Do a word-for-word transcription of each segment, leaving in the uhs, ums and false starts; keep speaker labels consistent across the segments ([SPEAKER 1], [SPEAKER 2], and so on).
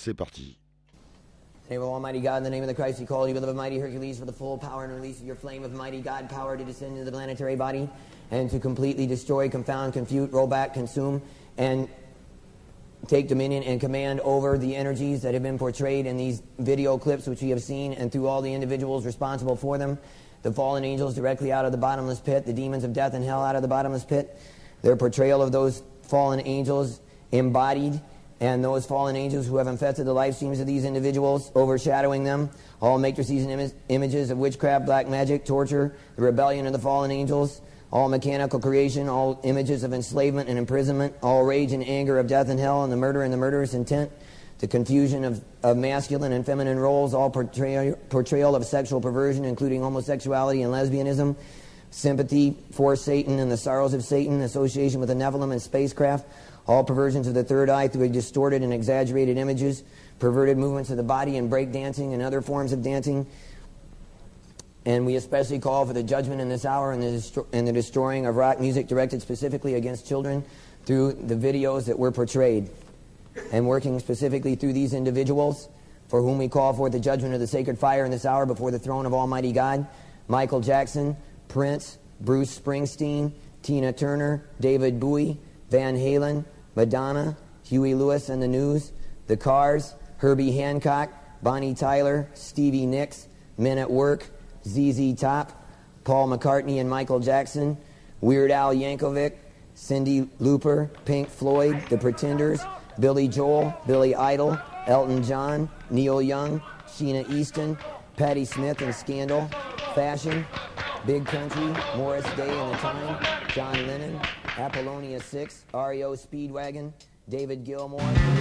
[SPEAKER 1] C'est parti.
[SPEAKER 2] Name of Almighty God, in the name of the Christ, he called you, beloved mighty Hercules, for the full power and release of your flame of mighty God power to descend into the planetary body and to completely destroy, confound, confute, roll back, consume, and take dominion and command over the energies that have been portrayed in these video clips which we have seen, and through all the individuals responsible for them, the fallen angels directly out of the bottomless pit, the demons of death and hell out of the bottomless pit, their portrayal of those fallen angels embodied, and those fallen angels who have infested the life streams of these individuals, overshadowing them, all matrices and Im- images of witchcraft, black magic, torture, the rebellion of the fallen angels, all mechanical creation, all images of enslavement and imprisonment, all rage and anger of death and hell, and the murder and the murderous intent, the confusion of, of masculine and feminine roles, all portrayal, portrayal of sexual perversion, including homosexuality and lesbianism, sympathy for Satan and the sorrows of Satan, association with the Nephilim and spacecraft, all perversions of the third eye through distorted and exaggerated images, perverted movements of the body and breakdancing and other forms of dancing. And we especially call for the judgment in this hour and the, destro- and the destroying of rock music directed specifically against children through the videos that were portrayed. And working specifically through these individuals, for whom we call forth the judgment of the sacred fire in this hour before the throne of Almighty God, Michael Jackson, Prince, Bruce Springsteen, Tina Turner, David Bowie, Van Halen, Madonna, Huey Lewis and the News, The Cars, Herbie Hancock, Bonnie Tyler, Stevie Nicks, Men at Work, Z Z Top, Paul McCartney and Michael Jackson, Weird Al Yankovic, Cyndi Lauper, Pink Floyd, The Pretenders, Billy Joel, Billy Idol, Elton John, Neil Young, Sheena Easton, Patti Smith and Scandal, Fashion, Big Country, Morris Day and the Time, John Lennon, Apollonia six, R E O Speedwagon, David Gilmour.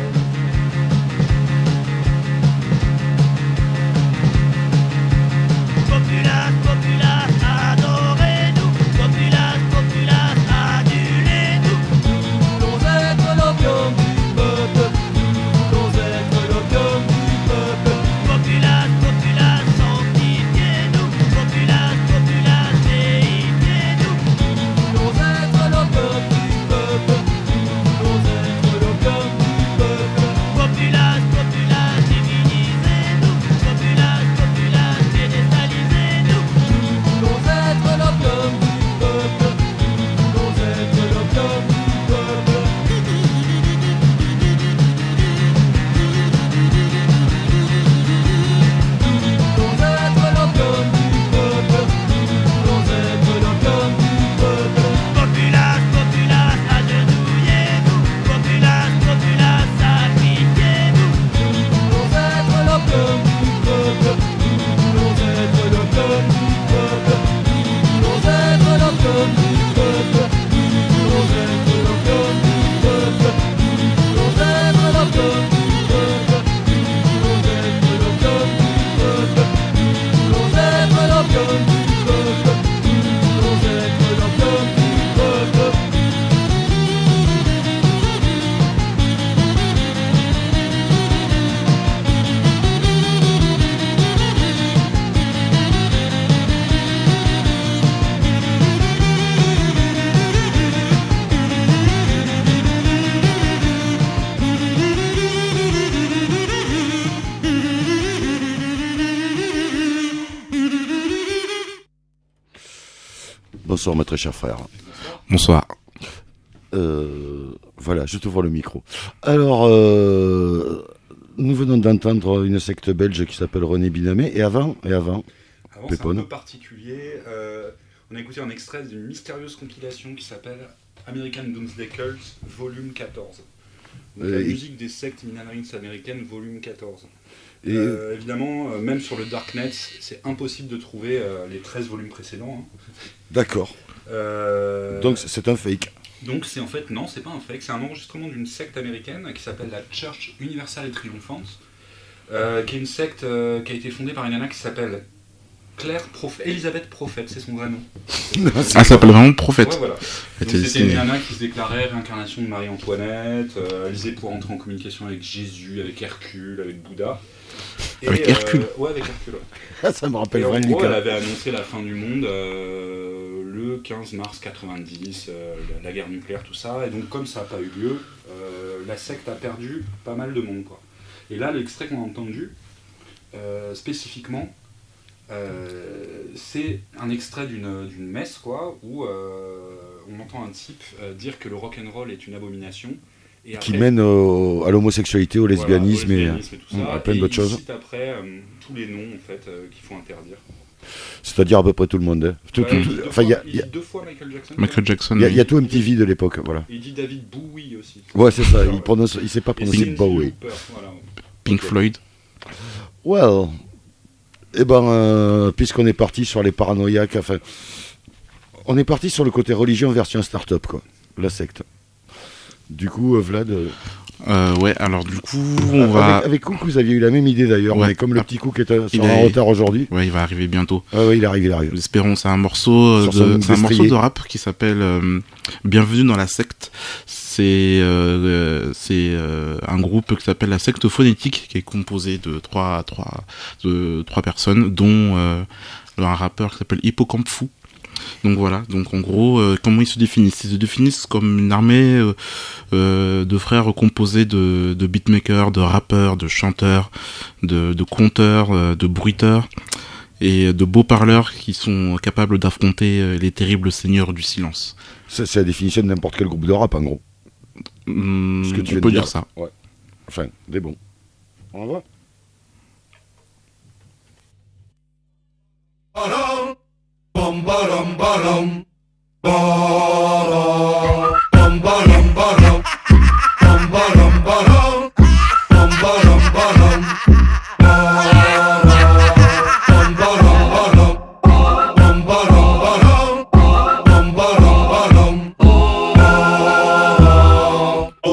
[SPEAKER 3] Populace, populace, adorez-nous. Populace, populace, adulez-nous. Nous voulons être l'opium du peuple. Nous voulons être l'opium du peuple. Populace, populace, sanctifiez-nous. Populace, populace, déifiez-nous. Nous voulons être l'opium du peuple. Nous voulons être l'opium du peuple. Populace, populace, divinisez-nous. Populace, populace, dédestalisez-nous. Nous voulons être l'opium du peuple. Nous voulons être l'opium du peuple. Nous voulons être l'opium du peuple. Nous voulons être l'opium du peuple. Populace, populace, agenouillez-vous. Populace, populace, sacrifiez-vous. Nous voulons être l'opium du peuple. Nous voulons être l'opium du peuple. Nous voulons être l'opium du peuple. Nous voulons être l'opium du peuple. Nous voulons être l'opium du peuple. Nous voulons être l'opium du peuple. Nous voulons être l'opium du peuple. Nous voulons être l'opium du peuple.
[SPEAKER 1] Bonsoir, mes très chers frères.
[SPEAKER 4] Bonsoir.
[SPEAKER 1] Euh, voilà, je t'ouvre le micro. Alors, euh, nous venons d'entendre une secte belge qui s'appelle René Binamé. Et avant, et avant,
[SPEAKER 4] Avant, c'est un
[SPEAKER 1] Pépone.
[SPEAKER 4] peu particulier. Euh, on a écouté un extrait d'une mystérieuse compilation qui s'appelle American Doomsday Cult, volume quatorze. Donc,
[SPEAKER 1] Euh,
[SPEAKER 4] la
[SPEAKER 1] et-
[SPEAKER 4] musique des sectes Minarines américaines, volume quatorze.
[SPEAKER 1] Et-
[SPEAKER 4] Euh, évidemment, euh, même sur le Darknet, c'est impossible de trouver euh, les treize volumes précédents. hein.
[SPEAKER 1] D'accord.
[SPEAKER 4] Euh,
[SPEAKER 1] Donc, c'est c'est un fake.
[SPEAKER 4] Donc c'est en fait, non, c'est pas un fake, c'est un enregistrement d'une secte américaine qui s'appelle la Church Universal et Triomphante, euh, qui est une secte euh, qui a été fondée par une nana qui s'appelle Claire Prophet, Elisabeth Prophète, c'est son vrai nom.
[SPEAKER 5] Ah, ça s'appelle vraiment Prophète.
[SPEAKER 4] Ouais, voilà.
[SPEAKER 5] Elle
[SPEAKER 4] Donc,
[SPEAKER 5] était
[SPEAKER 4] c'était une
[SPEAKER 5] destinée.
[SPEAKER 4] nana qui se déclarait réincarnation de Marie-Antoinette, euh, elle disait pour entrer en communication avec Jésus, avec Hercule, avec Bouddha. Et,
[SPEAKER 5] Avec Hercule
[SPEAKER 4] euh, Ouais, avec Hercule. Ouais.
[SPEAKER 1] Ah, ça me rappelle
[SPEAKER 4] Et en
[SPEAKER 1] vraiment
[SPEAKER 4] gros, elle
[SPEAKER 1] Lucas.
[SPEAKER 4] avait annoncé la fin du monde euh, le quinze mars quatre-vingt-dix, euh, la, la guerre nucléaire, tout ça. Et donc, comme ça n'a pas eu lieu, euh, la secte a perdu pas mal de monde, quoi. Et là, l'extrait qu'on a entendu, euh, spécifiquement, euh, c'est un extrait d'une, d'une messe, quoi, où euh, on entend un type euh, dire que le rock'n'roll est une abomination. Et après,
[SPEAKER 1] qui mène au, à l'homosexualité, au lesbianisme,
[SPEAKER 4] voilà, au lesbianisme et, et tout ça.
[SPEAKER 1] à plein d'autres choses.
[SPEAKER 4] Et il cite après euh, tous les noms, en fait, euh, qu'il faut interdire.
[SPEAKER 1] C'est-à-dire à peu près tout le monde. Hein. Tout,
[SPEAKER 4] Ouais,
[SPEAKER 1] tout,
[SPEAKER 4] il,
[SPEAKER 1] tout,
[SPEAKER 4] dit
[SPEAKER 1] enfin,
[SPEAKER 4] fois,
[SPEAKER 1] y a,
[SPEAKER 4] il
[SPEAKER 1] y a,
[SPEAKER 4] dit deux fois Michael Jackson.
[SPEAKER 5] Michael Jackson.
[SPEAKER 1] il y a,
[SPEAKER 5] oui.
[SPEAKER 1] y a tout M T V de l'époque, voilà.
[SPEAKER 4] Il dit David Bowie aussi.
[SPEAKER 1] Ouais, c'est ça.
[SPEAKER 4] Alors,
[SPEAKER 1] Il prononce, il sait pas
[SPEAKER 4] et
[SPEAKER 1] prononcer
[SPEAKER 4] Cyndi
[SPEAKER 1] Bowie.
[SPEAKER 4] Lauper, voilà.
[SPEAKER 5] Pink
[SPEAKER 4] Ok.
[SPEAKER 5] Floyd.
[SPEAKER 1] Well, eh ben, euh, puisqu'on est parti sur les paranoïaques, enfin, on est parti sur le côté religion version start-up, quoi, la secte. Du coup, euh, Vlad, euh,
[SPEAKER 5] Euh, ouais, alors du coup, on
[SPEAKER 1] avec,
[SPEAKER 5] va.
[SPEAKER 1] avec Cook, vous aviez eu la même idée d'ailleurs,
[SPEAKER 5] Ouais.
[SPEAKER 1] mais comme le petit Cook est euh,
[SPEAKER 5] Il
[SPEAKER 1] sur un
[SPEAKER 5] est-
[SPEAKER 1] retard aujourd'hui,
[SPEAKER 5] Ouais, il va arriver bientôt.
[SPEAKER 1] ah ouais, il arrive, il arrive.
[SPEAKER 5] Nous espérons. C'est un morceau euh,
[SPEAKER 1] Sur son
[SPEAKER 5] de, c'est un morceau
[SPEAKER 1] destrier.
[SPEAKER 5] de rap qui s'appelle euh, Bienvenue dans la secte. C'est euh, c'est euh, un groupe qui s'appelle la secte phonétique, qui est composé de trois trois de trois personnes, dont euh, un rappeur qui s'appelle Hippocampe Fou. Donc voilà, donc en gros, euh, comment ils se définissent Ils se définissent comme une armée euh, euh, de frères composés de, de beatmakers, de rappeurs, de chanteurs, de, de conteurs, euh, de bruiteurs et de beaux parleurs qui sont capables d'affronter euh, les terribles seigneurs du silence.
[SPEAKER 1] Ça, c'est la définition de n'importe quel groupe de rap, en gros.
[SPEAKER 5] Hum,
[SPEAKER 1] Ce que tu
[SPEAKER 5] on
[SPEAKER 1] viens
[SPEAKER 5] peut
[SPEAKER 1] de
[SPEAKER 5] dire
[SPEAKER 1] dire.
[SPEAKER 5] ça.
[SPEAKER 1] Ouais. Enfin, des bons. On va.
[SPEAKER 6] Bum ba-dum ba-dum. Ba-dum. Bum ba-dum ba-dum. Bum ba-dum ba-dum. Bum ba-dum ba-dum. Ba-dum. Bum ba-dum ba-dum. Bum ba-dum ba-dum. Bum ba-dum ba-dum. Ba-dum. Oh.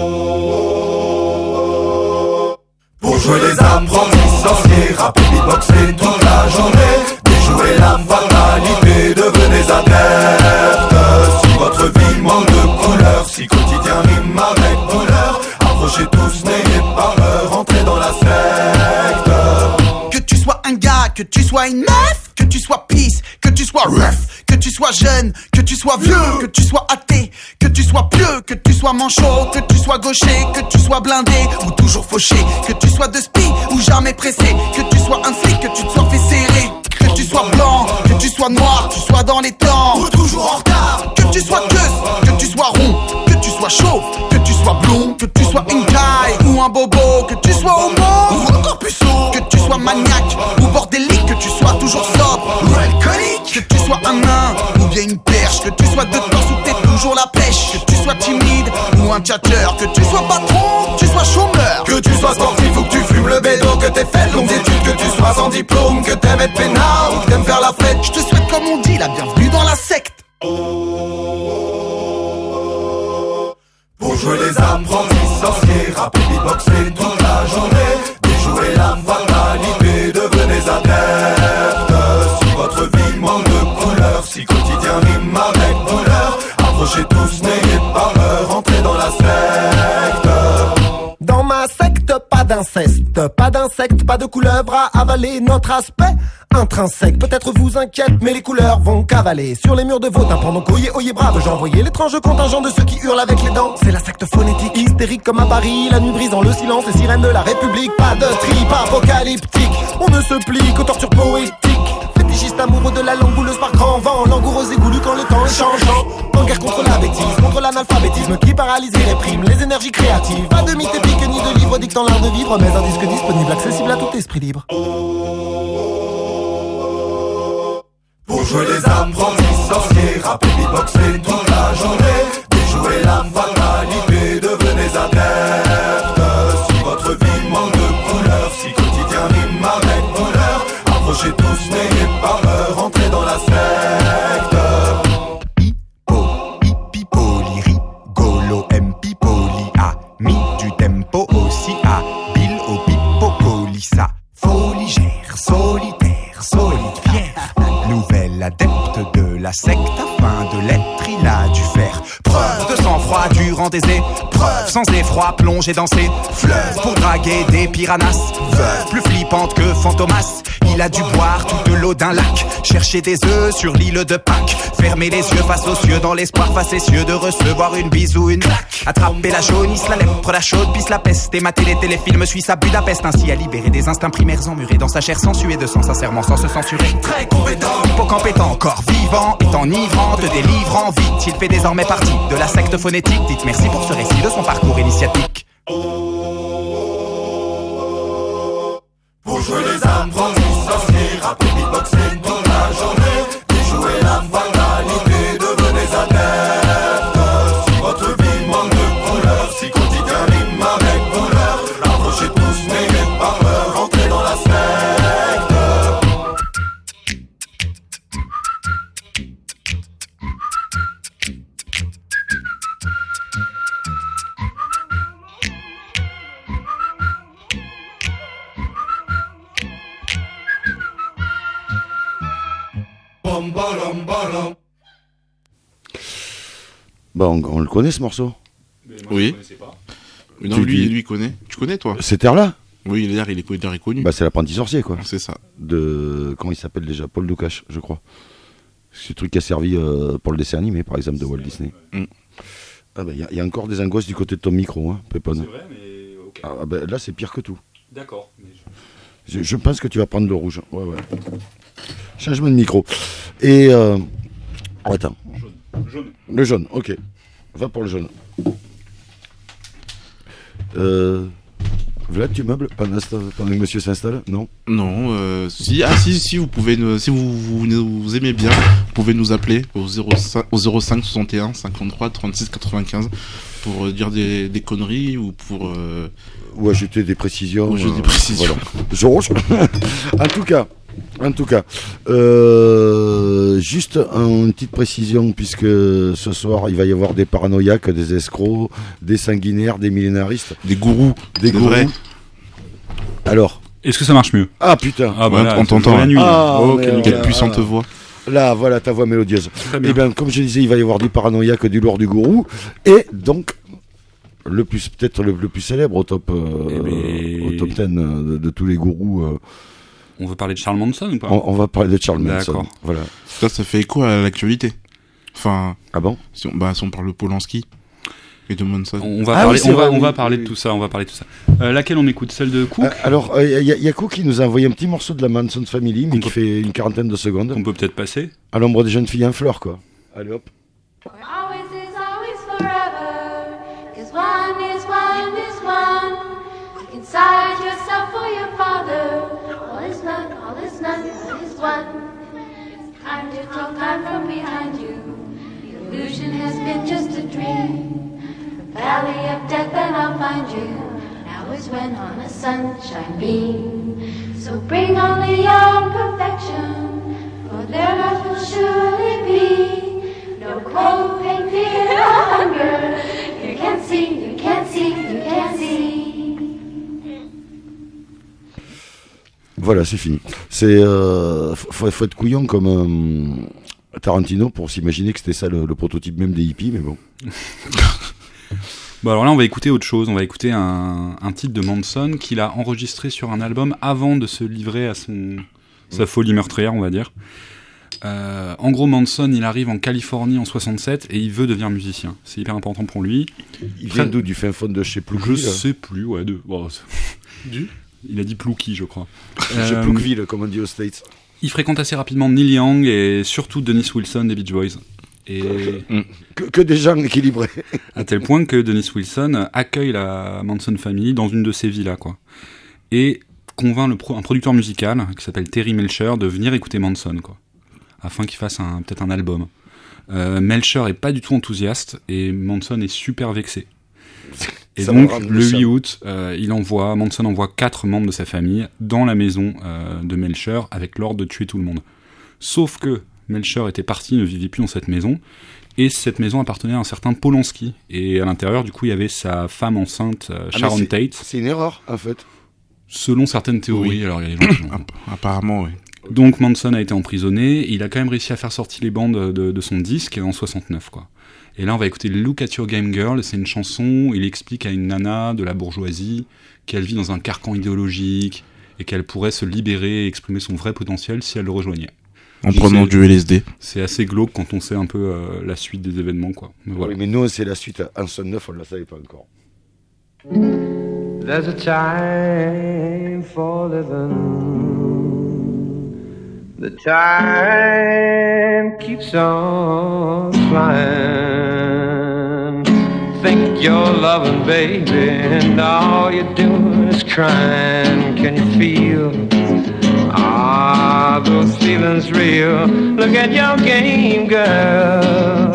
[SPEAKER 6] Pour jouer les apprentis sorciers, rapper, beatboxer toute la journée. Déjouer la fatalité, devenez adeptes. Si votre vie manque de couleur, si quotidien rime avec douleur, approchez tous, n'ayez pas peur, entrez dans la secte.
[SPEAKER 7] Que tu sois un gars, que tu sois une meuf, que tu sois peace, que tu sois ref, que tu sois jeune, que tu sois vieux, que tu sois athée, que tu sois pieux, que tu sois manchot, que tu sois gaucher, que tu sois blindé ou toujours fauché, que tu sois de spi ou jamais pressé, que tu sois un flic, que tu te sois fait serrer, que tu sois blanc, que tu sois noir, que tu sois dans les temps ou toujours en retard, que tu sois queuse, que tu sois rond, que tu sois chauve, que tu sois blond, que tu sois une caille ou un bobo, que tu sois homo ou encore plus sourd, que tu sois maniaque ou bordélique, que tu sois toujours sobre ou alcoolique, que tu sois un nain ou bien une perche, que tu sois dedans ou t'es toujours la pêche, que tu sois timide ou un tchatcheur, que tu sois patron, que tu sois chômeur,
[SPEAKER 6] Que tu sois sportif ou que tu fumes le bédo, que t'aies fait de longues études, que tu sois sans diplôme, que t'aimes être peinard ou que t'aimes faire la fête.
[SPEAKER 7] je te souhaite comme on dit la bienvenue dans la secte.
[SPEAKER 6] Pour jouer les apprentis sorciers, rapper, beatboxer toute la journée, déjouer la fatalité, devenez adeptes. Si votre vie manque de couleur, si quotidien rime avec douleur, approchez tous, n'ayez pas peur, entrez dans la secte.
[SPEAKER 8] Dans ma secte, pas d'inceste, pas d'insectes, pas de couleuvre à avaler. Notre aspect intrinsèque peut-être vous inquiète, mais les couleurs vont cavaler sur les murs de vos tympans. Donc oyez, oyez brave, j'envoyais l'étrange contingent de ceux qui hurlent avec les dents. C'est la secte phonétique, hystérique comme à Paris, la nuit brisant le silence, les sirènes de la République. Pas de trip apocalyptique, on ne se plie qu'aux tortures poétiques. Fétichiste amoureux de la langue bouleuse par grand vent, langoureux et goulu quand le temps est changeant. En guerre contre la bêtise, contre l'analphabétisme qui paralyse et réprime les énergies créatives. Pas de mythe épique ni de livre dictant l'art de vivre, mais un disque disponible, accessible à tout esprit libre.
[SPEAKER 6] Pour jouer les apprentis sorciers, rapper, beatboxer toute la journée, déjouer la fatalité, devenez adeptes. Si votre vie manque de couleur, si quotidien rime avec douleur, approchez tous, n'ayez pas peur, entrez dans la secte.
[SPEAKER 7] Hippo, hippipoli, rigolo, empipoli, ami du tempo aussi, habile au pipocolissa, foligère, solitaire, solide, fier, nouvel adepte de la secte, afin de l'être, il a dû faire preuve de sang-froid durant des épreuves, sans effroi, plongé dans ses fleuves, pour draguer des piranhas, veuves plus flippantes que Fantomas,
[SPEAKER 9] il a dû boire toute de l'eau d'un lac, chercher des œufs sur l'île de Pâques, fermer les yeux face aux cieux dans l'espoir facétieux de recevoir une bise ou une claque. Attraper la jaunisse, la lèpre, la chaude, pisse la peste, et mater les téléfilms suisses à Budapest, ainsi à libérer des instincts primaires emmurés dans sa chair sensuée de sang, sincèrement sans se censurer. Très compétent, hippocampe étant encore vivant, est enivrant, te délivrant vite, il fait désormais partie de la secte phonétique. Dites merci pour ce récit de son parcours initiatique.
[SPEAKER 6] Pour jouer les âmes, sorciers, rapper, beatboxer toute la journée, déjouer la banalité, devenez adeptes. Si votre vie manque de couleur, si quotidien rime avec douleur, approchez tous, n'ayez pas peur, rentrez dans la secte.
[SPEAKER 1] Bah, on, on le connaît ce morceau.
[SPEAKER 4] Mais moi,
[SPEAKER 5] Oui.
[SPEAKER 4] je ne connaissais pas.
[SPEAKER 5] Mais non,
[SPEAKER 1] Tu
[SPEAKER 5] lui,
[SPEAKER 1] dis-
[SPEAKER 5] lui connaît. Tu connais, toi?
[SPEAKER 1] Cette air-là
[SPEAKER 5] Oui, l'air, il est connu. L'air est connu.
[SPEAKER 1] Bah, c'est l'apprenti sorcier, quoi.
[SPEAKER 5] C'est ça.
[SPEAKER 1] De. Comment il s'appelle déjà? Paul Ducache, je crois. C'est le truc qui a servi euh, pour le dessin animé, par exemple, de Walt Disney.
[SPEAKER 5] Mm.
[SPEAKER 1] Ah, bah, il y, y a encore des angoisses du côté de ton micro, hein, Pépone.
[SPEAKER 4] C'est vrai, mais ok.
[SPEAKER 1] Ah, bah, là, c'est pire que tout.
[SPEAKER 4] D'accord. Mais je-
[SPEAKER 1] Je, je pense que tu vas prendre le rouge. Ouais, ouais. Changement de micro. Et. Euh... oh, attends.
[SPEAKER 4] Jaune. Jaune.
[SPEAKER 1] Le jaune, ok. Va pour le jaune. Euh. Vlad, tu meubles pendant, ce- pendant que monsieur s'installe? Non?
[SPEAKER 5] Non, euh, si, ah si, si, vous pouvez, nous- si vous, vous, vous aimez bien, vous pouvez nous appeler au zéro cinq, au zéro cinq soixante et un cinquante-trois trente-six quatre-vingt-quinze pour euh, dire des, des conneries ou pour... Euh...
[SPEAKER 1] Ou ajouter des précisions.
[SPEAKER 5] Ou ajouter
[SPEAKER 1] euh,
[SPEAKER 5] des précisions.
[SPEAKER 1] Voilà. Georges. En tout cas, en tout cas, euh, juste une petite précision, puisque ce soir, il va y avoir des paranoïaques, des escrocs, des sanguinaires, des millénaristes,
[SPEAKER 5] Des gourous,
[SPEAKER 1] des
[SPEAKER 5] de
[SPEAKER 1] gourous.
[SPEAKER 5] vrais.
[SPEAKER 1] Alors,
[SPEAKER 4] Est-ce que ça marche mieux?
[SPEAKER 1] ah putain,
[SPEAKER 4] Ah
[SPEAKER 5] Ouais,
[SPEAKER 4] bah là,
[SPEAKER 5] on
[SPEAKER 4] c'est
[SPEAKER 5] t'entend,
[SPEAKER 4] la
[SPEAKER 5] hein.
[SPEAKER 4] nuit.
[SPEAKER 1] Ah,
[SPEAKER 4] Oh,
[SPEAKER 1] mais
[SPEAKER 4] quel
[SPEAKER 1] on-
[SPEAKER 4] nickel.
[SPEAKER 5] Quelle puissante
[SPEAKER 1] ah.
[SPEAKER 5] voix.
[SPEAKER 1] là, voilà ta voix mélodieuse.
[SPEAKER 4] Très bien.
[SPEAKER 1] Eh bien, comme je disais, il va y avoir du paranoïaque, du lourd, du gourou, et donc, le plus, peut-être le, le plus célèbre au top, euh,
[SPEAKER 4] Eh ben-
[SPEAKER 1] au top dix de, de tous les gourous, euh,
[SPEAKER 4] On veut parler de Charles Manson ou pas?
[SPEAKER 1] on, on va parler de Charles Manson.
[SPEAKER 4] D'accord.
[SPEAKER 1] Voilà.
[SPEAKER 5] Ça, ça fait écho à l'actualité. Enfin,
[SPEAKER 1] Ah bon?
[SPEAKER 5] si on, bah, si on parle de Polanski et de Manson.
[SPEAKER 4] On va
[SPEAKER 1] Ah
[SPEAKER 4] parler,
[SPEAKER 1] oui, c'est
[SPEAKER 4] on va,
[SPEAKER 1] vrai,
[SPEAKER 4] on va
[SPEAKER 1] oui,
[SPEAKER 4] parler
[SPEAKER 1] oui.
[SPEAKER 4] de tout ça, on va parler de tout ça. Euh, laquelle on écoute? Celle de Cook?
[SPEAKER 1] Euh, alors, il y, a- y a Cook qui nous a envoyé un petit morceau de la Manson Family, mais
[SPEAKER 4] On
[SPEAKER 1] qui
[SPEAKER 4] peut-
[SPEAKER 1] fait une quarantaine de secondes.
[SPEAKER 4] On peut peut-être passer.
[SPEAKER 1] À l'ombre des jeunes filles en fleurs, quoi. Allez hop.
[SPEAKER 10] Always is always forever. Cause one is one is one. Look inside yourself for your father. All is none, all is none, all is one. It's time to talk time from behind you. The illusion has been just a dream. The valley of death and I'll find you. Now is when on a sunshine beam. So bring only your perfection. For there must will surely be no cold, pain, fear, or hunger. You can't see, you can't see, you can't see.
[SPEAKER 1] Voilà, c'est fini. C'est, euh, faut, faut être couillon comme euh, Tarantino pour s'imaginer que c'était ça le, le prototype même des hippies, mais bon.
[SPEAKER 4] Bon alors là on va écouter autre chose, on va écouter un, un titre de Manson qu'il a enregistré sur un album avant de se livrer à son sa folie meurtrière on va dire. Euh, en gros Manson il arrive en Californie en soixante-sept et il veut devenir musicien, c'est hyper important pour lui.
[SPEAKER 1] Il vient d'où? Du fin fond de je sais plus
[SPEAKER 4] Je
[SPEAKER 1] qui, là
[SPEAKER 4] sais plus, ouais, de... bon, c'est-
[SPEAKER 5] Du
[SPEAKER 4] il a dit Plouki je crois.
[SPEAKER 1] Je sais
[SPEAKER 4] Euh,
[SPEAKER 1] plus que ville, comme on dit aux States.
[SPEAKER 4] Il fréquente assez rapidement Neil Young et surtout Dennis Wilson des Beach Boys. Et
[SPEAKER 1] Que, que des gens équilibrés.
[SPEAKER 4] à tel point que Dennis Wilson accueille la Manson Family dans une de ses villas, quoi. Et convainc le pro- un producteur musical qui s'appelle Terry Melcher de venir écouter Manson, quoi. Afin qu'il fasse un, peut-être un album. Euh, Melcher est pas du tout enthousiaste et Manson est super vexé. Et
[SPEAKER 1] Ça va
[SPEAKER 4] donc,
[SPEAKER 1] rendre
[SPEAKER 4] le
[SPEAKER 1] méchant.
[SPEAKER 4] huit août, euh, il envoie, Manson envoie quatre membres de sa famille dans la maison euh, de Melcher avec l'ordre de tuer tout le monde. Sauf que Melcher était parti, ne vivait plus dans cette maison, et cette maison appartenait à un certain Polanski. Et à l'intérieur, du coup, il y avait sa femme enceinte, euh,
[SPEAKER 1] Ah, mais
[SPEAKER 4] Sharon
[SPEAKER 1] c'est-
[SPEAKER 4] Tate.
[SPEAKER 1] C'est une erreur, en fait.
[SPEAKER 4] Selon certaines théories,
[SPEAKER 5] Oui.
[SPEAKER 4] alors il y a des gens qui ont-
[SPEAKER 5] Apparemment, oui.
[SPEAKER 4] Donc Manson a été emprisonné, il a quand même réussi à faire sortir les bandes de, de son disque en soixante-neuf, quoi. Et là, on va écouter Look at Your Game Girl, c'est une chanson où il explique à une nana de la bourgeoisie qu'elle vit dans un carcan idéologique, et qu'elle pourrait se libérer et exprimer son vrai potentiel si elle le rejoignait.
[SPEAKER 5] En prenant du L S D.
[SPEAKER 4] C'est assez glauque quand on sait un peu euh, la suite des événements, quoi. Mais voilà.
[SPEAKER 1] Oui, mais nous, c'est la suite en soixante-neuf, on ne la savait pas encore.
[SPEAKER 11] There's a time for living. The time keeps on flying. Think you're loving, baby, and all you're doing is crying. Can you feel? Are those feelings real? Look at your game, girl.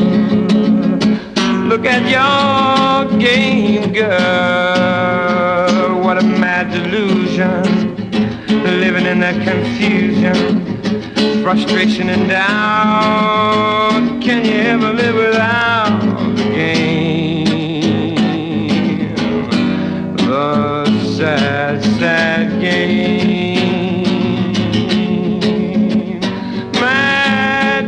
[SPEAKER 11] Look at your game, girl. What a mad delusion. Living in that confusion, frustration and doubt. Can you ever live without the game? The sad, sad game. Mad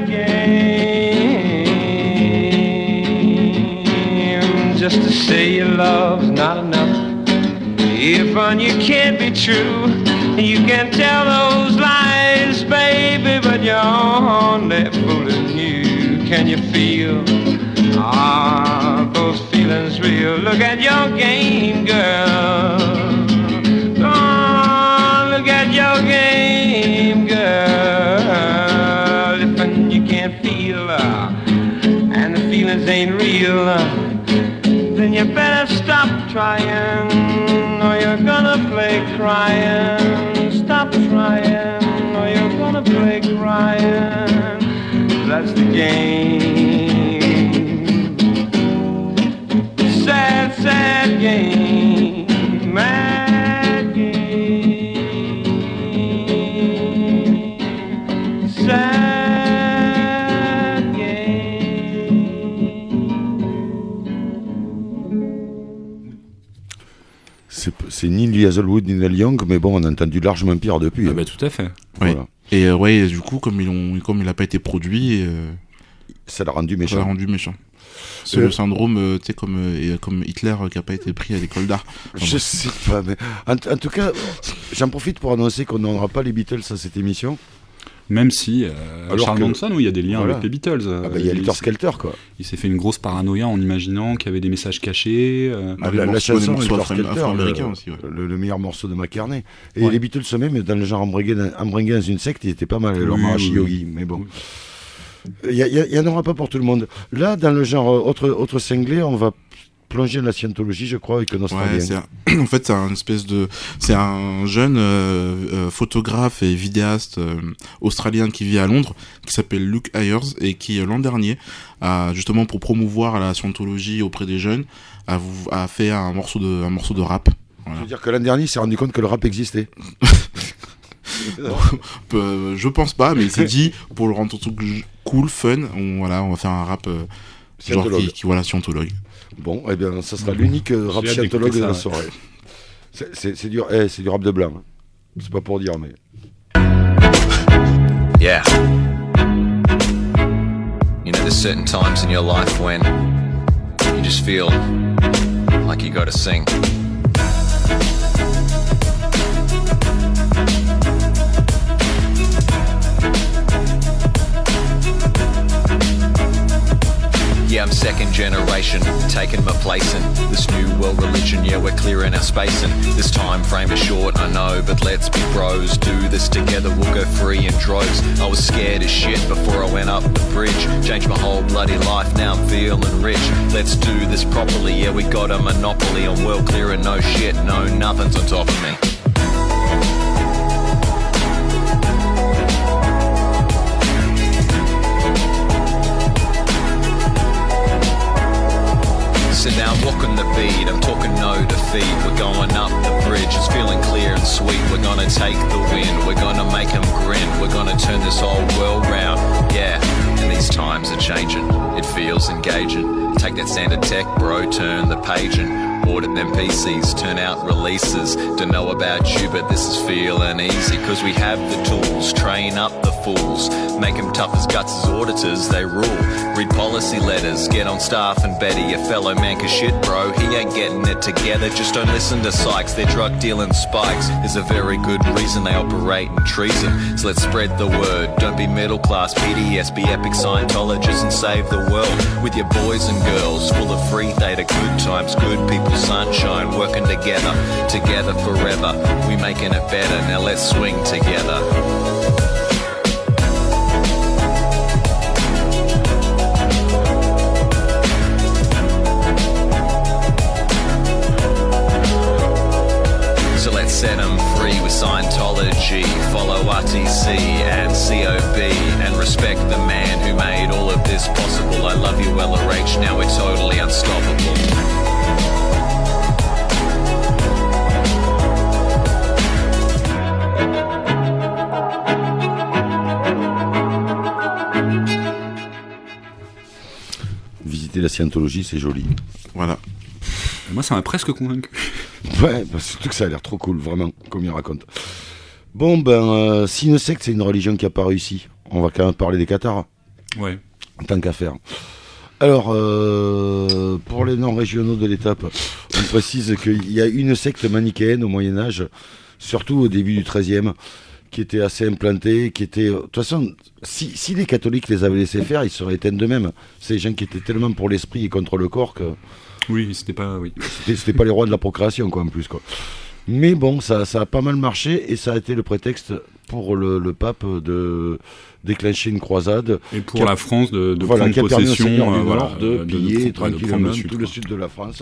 [SPEAKER 11] game. Just to say your love's not enough. If on you can't be true, you can tell those lies, baby, but you're only fooling you. Can you feel? Are those feelings real? Look at your game, girl. Oh, look at your game, girl. If you can't feel, uh, and the feelings ain't real, uh, then you better stop trying, or you're gonna play crying. Stop trying, or you're gonna play crying. That's the game. Sad, sad game. Mad game. Sad game.
[SPEAKER 1] C'est, c'est ni Lee Hazelwood ni Neil Young, mais bon, on a entendu largement pire depuis.
[SPEAKER 4] Ah bah, tout à fait.
[SPEAKER 5] Oui.
[SPEAKER 1] Voilà.
[SPEAKER 5] Et euh, ouais, du coup, comme ils ont, comme il n'a pas été produit, euh,
[SPEAKER 1] ça l'a rendu méchant.
[SPEAKER 5] Ça l'a rendu méchant. C'est euh... le syndrome, euh, tu sais, comme, euh, comme Hitler euh, qui n'a pas été pris à l'école d'art. Enfin,
[SPEAKER 1] je sais pas, mais en, en tout cas, j'en profite pour annoncer qu'on n'aura pas les Beatles à cette émission.
[SPEAKER 4] Même si euh, Charles Manson, oui, il y a des liens
[SPEAKER 1] voilà.
[SPEAKER 4] avec les Beatles.
[SPEAKER 1] Ah bah, il y a Helter Skelter, quoi.
[SPEAKER 4] Il s'est fait une grosse paranoïa en imaginant qu'il y avait des messages cachés. Euh...
[SPEAKER 1] Ah, la, la chanson Helter Skelter, le, aussi, ouais. le, le meilleur morceau de McCartney. Et ouais. les Beatles eux-mêmes, dans le genre embringué dans une secte, ils étaient pas mal, oui, leur Maharishi oui, Yogi, mais bon. Il oui. y, y, y en aura pas pour tout le monde. Là, dans le genre autre, autre cinglé, on va plonger dans la scientologie, je crois, avec un Australien.
[SPEAKER 5] Ouais, c'est un... en fait, c'est un espèce de, c'est un jeune euh, euh, photographe et vidéaste euh, australien qui vit à Londres, qui s'appelle Luke Ayers et qui euh, l'an dernier, a justement pour promouvoir la scientologie auprès des jeunes, a, a fait un morceau de, un morceau de rap.
[SPEAKER 1] Voilà. Je veux dire que l'an dernier, il s'est rendu compte que le rap existait.
[SPEAKER 5] Bon, je pense pas, mais il s'est dit pour le rendre tout truc cool, fun, on, voilà, on va faire un rap euh, genre qui, qui voilà scientologue.
[SPEAKER 1] Bon, eh bien, ça sera l'unique rap scientologue de la soirée. C'est, c'est, c'est, du, eh, c'est du rap de blanc. Hein. C'est pas pour dire, mais.
[SPEAKER 12] Yeah. You know, there's certain times in your life when you just feel like you gotta sing. Yeah, I'm second generation, taking my place in this new world religion. Yeah, we're clearing our space and this time frame is short, I know, but let's be bros. Do this together, we'll go free in droves. I was scared as shit before I went up the bridge. Changed my whole bloody life, now I'm feeling rich. Let's do this properly, yeah, we got a monopoly on world clearing, no shit, no nothing's on top of me. So now I'm walking the beat, I'm talking no defeat. We're going up the bridge, it's feeling clear and sweet. We're gonna take the win, we're gonna make them grin. We're gonna turn this whole world round, yeah. And these times are changing, it feels engaging. Take that standard tech, bro, turn the page and important than P Cs. Turn out releases. Don't know about you, but this is feeling easy. Cause we have the tools, train up the fools. Make them tough as guts as auditors, they rule. Read policy letters, get on staff and better your fellow man. Cause shit bro, he ain't getting it together. Just don't listen to psychs, they're drug dealing spikes. There's a very good reason they operate in treason. So let's spread the word, don't be middle class P D S, be epic Scientologists and save the world. With your boys and girls, full of free theta, good times, good people, sunshine, working together, together forever. We making it better, now let's swing together. So let's set them free with Scientology. Follow R T C and C O B and respect the man who made all of this possible. I love you, L R H, now we're totally unstoppable.
[SPEAKER 1] Visiter la Scientologie, c'est joli.
[SPEAKER 5] Voilà.
[SPEAKER 4] Moi, ça m'a presque convaincu.
[SPEAKER 1] Ouais, bah, surtout que ça a l'air trop cool, vraiment, comme il raconte. Bon, ben, euh, si une secte, c'est une religion qui n'a pas réussi, on va quand même parler des cathares.
[SPEAKER 4] Ouais.
[SPEAKER 1] Tant qu'à faire. Alors, euh, pour les noms régionaux de l'étape, on précise qu'il y a une secte manichéenne au Moyen-Âge, surtout au début du treizième, qui était assez implantée, qui était... De toute façon, si, si les catholiques les avaient laissés faire, ils seraient éteints d'eux-mêmes. C'est des gens qui étaient tellement pour l'esprit et contre le corps que...
[SPEAKER 4] Oui, c'était pas... Oui.
[SPEAKER 1] C'était, c'était pas les rois de la procréation, quoi, en plus, quoi. Mais bon, ça, ça a pas mal marché, et ça a été le prétexte pour le, le pape de déclencher une croisade.
[SPEAKER 4] Et pour la France de, de
[SPEAKER 1] voilà,
[SPEAKER 4] prendre possession,
[SPEAKER 1] euh,
[SPEAKER 4] euh, voilà,
[SPEAKER 1] de, de piller
[SPEAKER 4] de, de,
[SPEAKER 1] tranquillement
[SPEAKER 4] de le sud,
[SPEAKER 1] tout le sud de la France.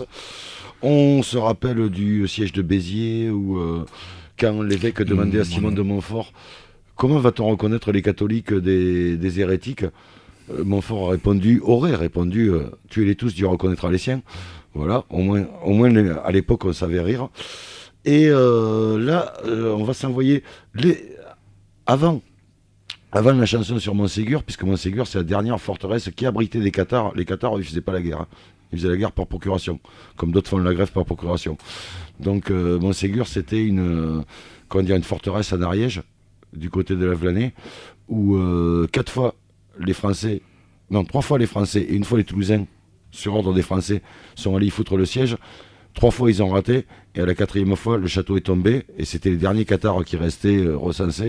[SPEAKER 1] On se rappelle du siège de Béziers, où euh, quand l'évêque demandait mmh, à Simon ouais. de Montfort « Comment va-t-on reconnaître les catholiques des, des hérétiques ?» euh, Montfort a répondu, aurait répondu euh, « Tuez-les tous, Dieu reconnaîtra les siens ». Voilà, au moins, au moins à l'époque on savait rire. Et euh, là, euh, on va s'envoyer les... avant, avant la chanson sur Montségur, puisque Montségur c'est la dernière forteresse qui abritait des cathares. Les cathares, ils ne faisaient pas la guerre, hein. Ils faisaient la guerre par procuration, comme d'autres font la grève par procuration. Donc euh, Montségur, c'était une, euh, comment dire, une forteresse en Ariège, du côté de la Vlanée, où euh, quatre fois les Français, non, trois fois les Français et une fois les Toulousains, sur ordre des Français, sont allés y foutre le siège. Trois fois ils ont raté, et à la quatrième fois le château est tombé, et c'était les derniers cathares qui restaient euh, recensés.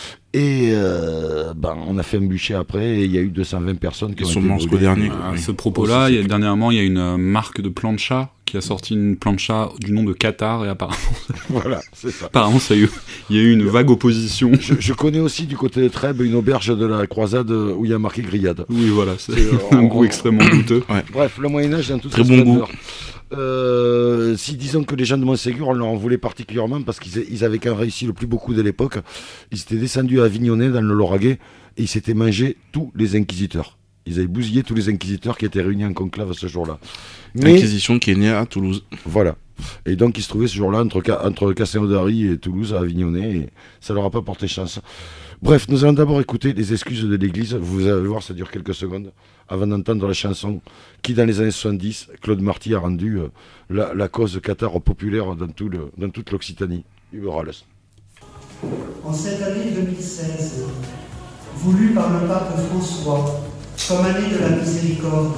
[SPEAKER 1] Et euh, ben, on a fait un bûcher après, et il y a eu deux cent vingt personnes qui et ont été brûlées.
[SPEAKER 5] Dernier,
[SPEAKER 4] à ce propos-là, il y a, dernièrement, il y a une marque de plancha qui a sorti une plancha du nom de Qatar, et apparemment,
[SPEAKER 1] voilà, c'est ça.
[SPEAKER 4] Apparemment, ça a eu, il y a eu une vague opposition.
[SPEAKER 1] Je, je connais aussi du côté de Trèbes une auberge de la croisade où il y a marqué grillade.
[SPEAKER 4] Oui, voilà, c'est, c'est euh, un on, goût on, extrêmement douteux.
[SPEAKER 1] Ouais. Bref, le Moyen-Âge dans toute
[SPEAKER 5] très
[SPEAKER 1] sa
[SPEAKER 5] bon
[SPEAKER 1] splendeur.
[SPEAKER 5] goût.
[SPEAKER 1] Euh, si disons que les gens de Montségur, on leur en voulait particulièrement parce qu'ils ils avaient quand même réussi le plus beau coup de l'époque. Ils étaient descendus à Avignonnet dans le Lauragais et ils s'étaient mangés tous les inquisiteurs. Ils avaient bousillé tous les inquisiteurs qui étaient réunis en conclave ce jour-là.
[SPEAKER 5] Mais, Inquisition qui est née à Toulouse.
[SPEAKER 1] Voilà. Et donc ils se trouvaient ce jour-là entre, entre Castelnaudary et Toulouse à Avignonnet, et ça leur a pas porté chance. Bref, nous allons d'abord écouter les excuses de l'église. Vous allez voir, ça dure quelques secondes avant d'entendre la chanson qui, dans les années soixante-dix, Claude Marty a rendu euh, la, la cause cathare populaire dans, tout le, dans toute l'Occitanie. Uberales.
[SPEAKER 13] En cette année deux mille seize, voulue par le pape François comme année de la miséricorde,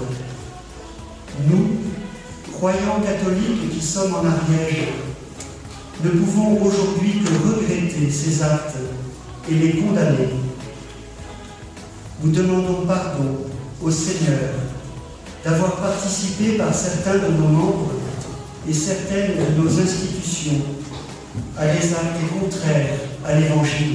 [SPEAKER 13] nous, croyants catholiques qui sommes en Ariège, ne pouvons aujourd'hui que regretter ces actes et les condamner. Nous demandons pardon au Seigneur d'avoir participé par certains de nos membres et certaines de nos institutions à des actes contraires à l'Évangile.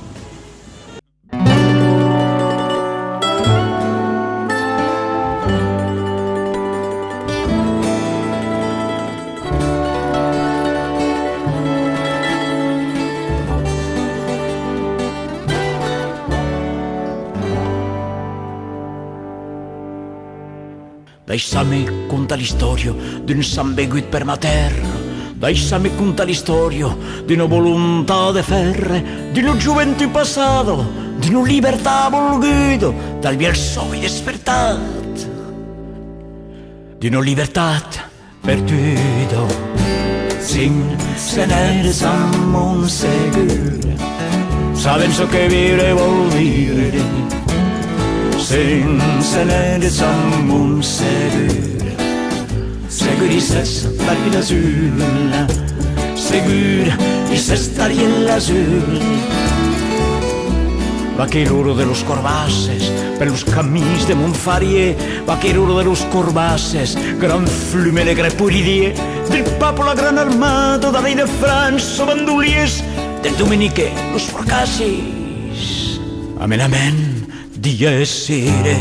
[SPEAKER 14] Deixami contar l'istoria d'un sant begut per ma terra. Deixami contar l'istoria d'una volontà de ferre, d'una gioventù passata, d'una libertà voluguta, dal viel sogno despertat, d'una libertà perduta. senza nere siamo insicuri, sapendo che vivere vuol dire, senza nere siamo insicuri, sicuri se stare da sola, sicuri se stare da sola. Vaquero de los corbaces, per los camis de Montfarier, vaquero de los corbaces, gran flume de grepuridie, del papo la gran armado, da rei de France, bandoliers, del dominique, los fracassis. Amen, amen, dies ire,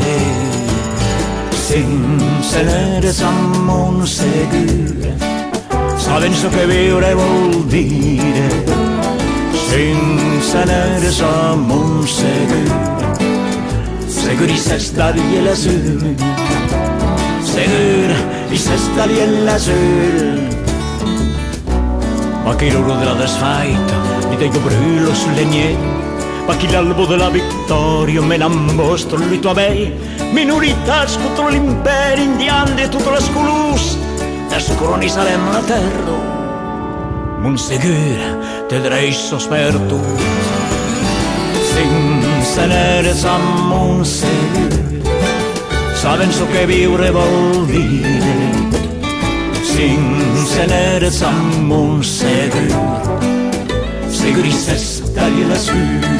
[SPEAKER 14] sense nere siamo insicuri, sapendo che vivere vuol dire, senza nere siamo insicuri, sicuri se stare lassù, sicuri se stare lassù. Ma che l'oro della desfaita, di dei brûlo sul legné, ma che l'albo della vittoria me l'ambostro lui tua bei, minoritas contro l'impero indiano e tutte le scolus, descolonizzaremo la terra. Monsegur, te drei sosperto, senza nere siamo insicuri, sapendo che vivere vuol dire, senza nere siamo insicuri, sicuri se stare lassù,